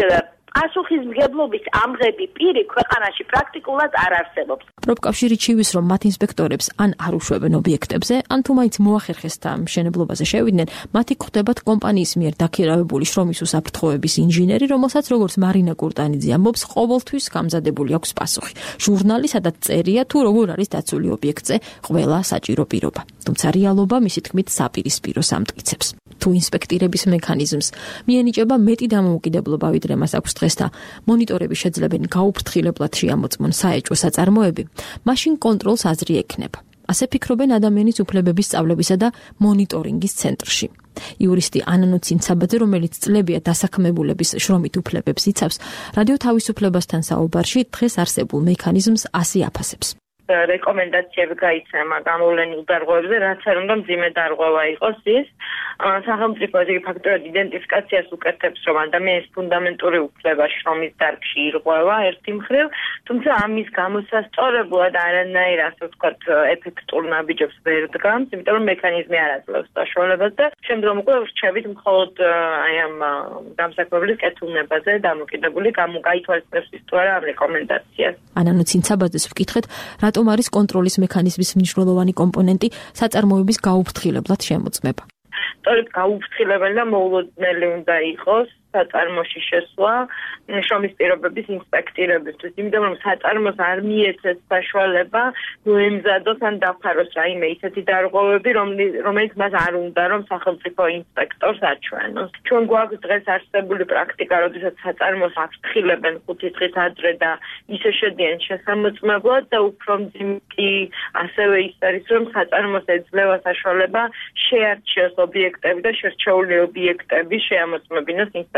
პასუხისმგებლობის ამღები პირი ქვეყანაში პრაქტიკულად არ არსებობს. პროფკავშირი ჩივის, რომ მათ ინსპექტორებს ან არ უშვებენ ობიექტებზე, ან თუ მაინც მოახერხეს და მშენებლობაზე შევიდნენ, მათი გვხვდებათ კომპანიის მიერ დაქირავებული შრომის უსაფრთხოების ინჟინერი, რომელსაც როგორც მარინა კურტანიძე ამბობს, ყოველთვის გამზადებული აქვს პასუხი. ჟურნალი, სადაც წერია თუ როგორ არის დაცული ობიექტზე ყველა საჭირო პირობა. თუმცა რეალობა მისი თქმით საპირისპირო სამტკიცებს. თუ ინსპექტირების მექანიზმს მიენიჭება მეტი დამოუკიდებლობა, ვიდრე მას აქვს დღეს და მონიტორები შეძლებენ გაუფრთხილებლად შეამოწმონ საეჭვო საწარმოები, მაშინ კონტროლს აზრი ექნება. ასე ფიქრობენ ადამიანის უფლებების სწავლებისა და მონიტორინგის ცენტრში. იურისტი ანანო ცინცაბაძე, რომელიც წლებია დასაქმებულების შრომით უფლებებს იცავს, რადიო თავისუფლებასთან საუბარში დღეს არსებულ მექანიზმს ასე აფასებს. რეკომენდაციები გაიცემა გამოვლენილ დარღვევებზე, რაც არ უნდა მძიმე დარღვევა იყოს ის. სახელმწიფო იგი ფაქტურად იდენტიფიკაციას უკეთებს, რომ ადამიანის ფუნდამენტური უფლება შრომის დარგში ირღვევა ერთი მხრივ, თუმცა ამის გამოსასწორებლად არანაირ, ასე ვთქვათ, ეფექტურ ნაბიჯებს ვერ დგამს, იმიტომ რომ მექანიზმი არ აძლევს საშუალებას და შემდგომ უკვე ვრჩებით მხოლოდ აი ამ დამსაქმებლის კეთილნებაზე დამოკიდებული გამოgaitვალისწინებს ის თუ არა ამ რეკომენდაციას. ანანო ცინცაბაძეს ვკითხეთ, რატომ არის კონტროლის მექანიზმის მნიშვნელოვანი კომპონენტი საწარმოების გაუფრთხილებლად შემოწმება. სწორედ გაუფრთხილებელი და მოულოდნელი უნდა იყოს საწარმოში შესვლა შრომის პირობების ინსპექტირებისთვის, იმიტომ რომ საწარმოს არ მიეცეს საშუალება მოემზადოს ან დაფაროს რაიმე ისეთი დარღვევები, რომელიც მას არ უნდა რომ სახელმწიფო ინსპექტორს აჩვენოს. ჩვენ გვაქვს დღეს არსებული პრაქტიკა, როდესაც საწარმოს აფრთხილებენ ხუთი დღით ადრე და ისე შედიან შესამოწმებლად და უფრო მძიმე ასევე ის არის, რომ საწარმოს ეძლევა საშუალება შეარჩიოს ობიექტები და შერჩეული ობიექტები შეამოწმებინოს ინსპექტორს.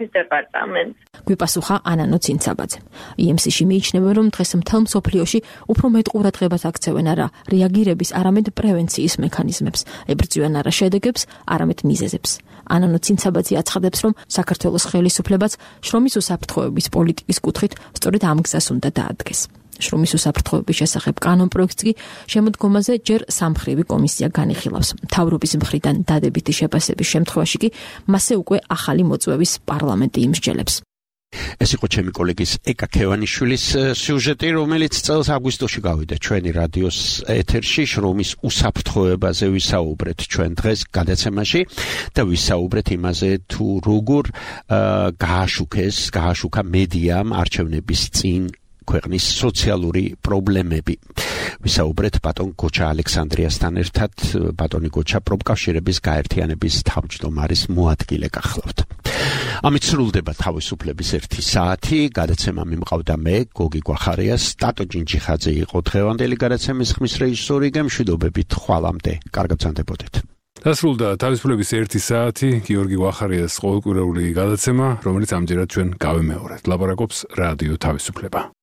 გვიპასუხა ანანო ცინცაბაძე. ი ემ სი-ში მიიჩნევა, რომ დღეს მთელ მსოფლიოში უფრო მეტ ყურადღებას აქცევენ არა რეაგირების, არამედ პრევენციის მექანიზმებს, ებრძვიან არა შედეგებს, არამედ მიზეზებს. ანანო ცინცაბაძე აცხადებს, რომ საქართველოს ხელისუფლებაც შრომის უსაფრთხოების პოლიტიკის კუთხით სწორედ ამ გზას უნდა დაადგეს. შრომის უსაფრთხოების შესახებ კანონპროექტს კი შემოდგომაზე ჯერ სამმხრივი კომისია განიხილავს. მთავრობის მხრიდან დადებითი შეფასების შემთხვევაში კი მასზე უკვე ახალი მოწვევის პარლამენტი იმსჯელებს. ეს იყო ჩემი კოლეგის ეკა ქევანიშვილის სიუჟეტი, რომელიც წელს აგვისტოში გავიდა ჩვენი რადიოს ეთერში. შრომის უსაფრთხოებაზე ვისაუბრეთ ჩვენ დღეს გადაცემაში და ვისაუბრეთ იმაზე, თუ როგორ გააშუქეს, გააშუქა მედიამ არჩევნების წინ ქვეყნის სოციალური პრობლემები. ვისაუბრეთ ბატონ გოჩა ალექსანდრიასთან ერთად. ბატონი გოჩა პროფკავშირების გაერთიანების თავმჯდომარის მოადგილე გახლავთ. ამით სრულდება თავისუფლების ერთი საათი. გადაცემა მიმყავდა მე, გოგი გვახარიას. ტატო ჯინჯიხაძე იყო დღევანდელი გადაცემის ხმის რეჟისორი. მშვიდობებით ხვალამდე. კარგად ვსანდებოდეთ. დასრულდა თავისუფლების ერთი საათი, გიორგი გვახარიას ყოველკვირეული გადაცემა, რომელიც ამჯერად ჩვენ გავიმეორებთ. ლაპარაკობს რადიო თავისუფლება.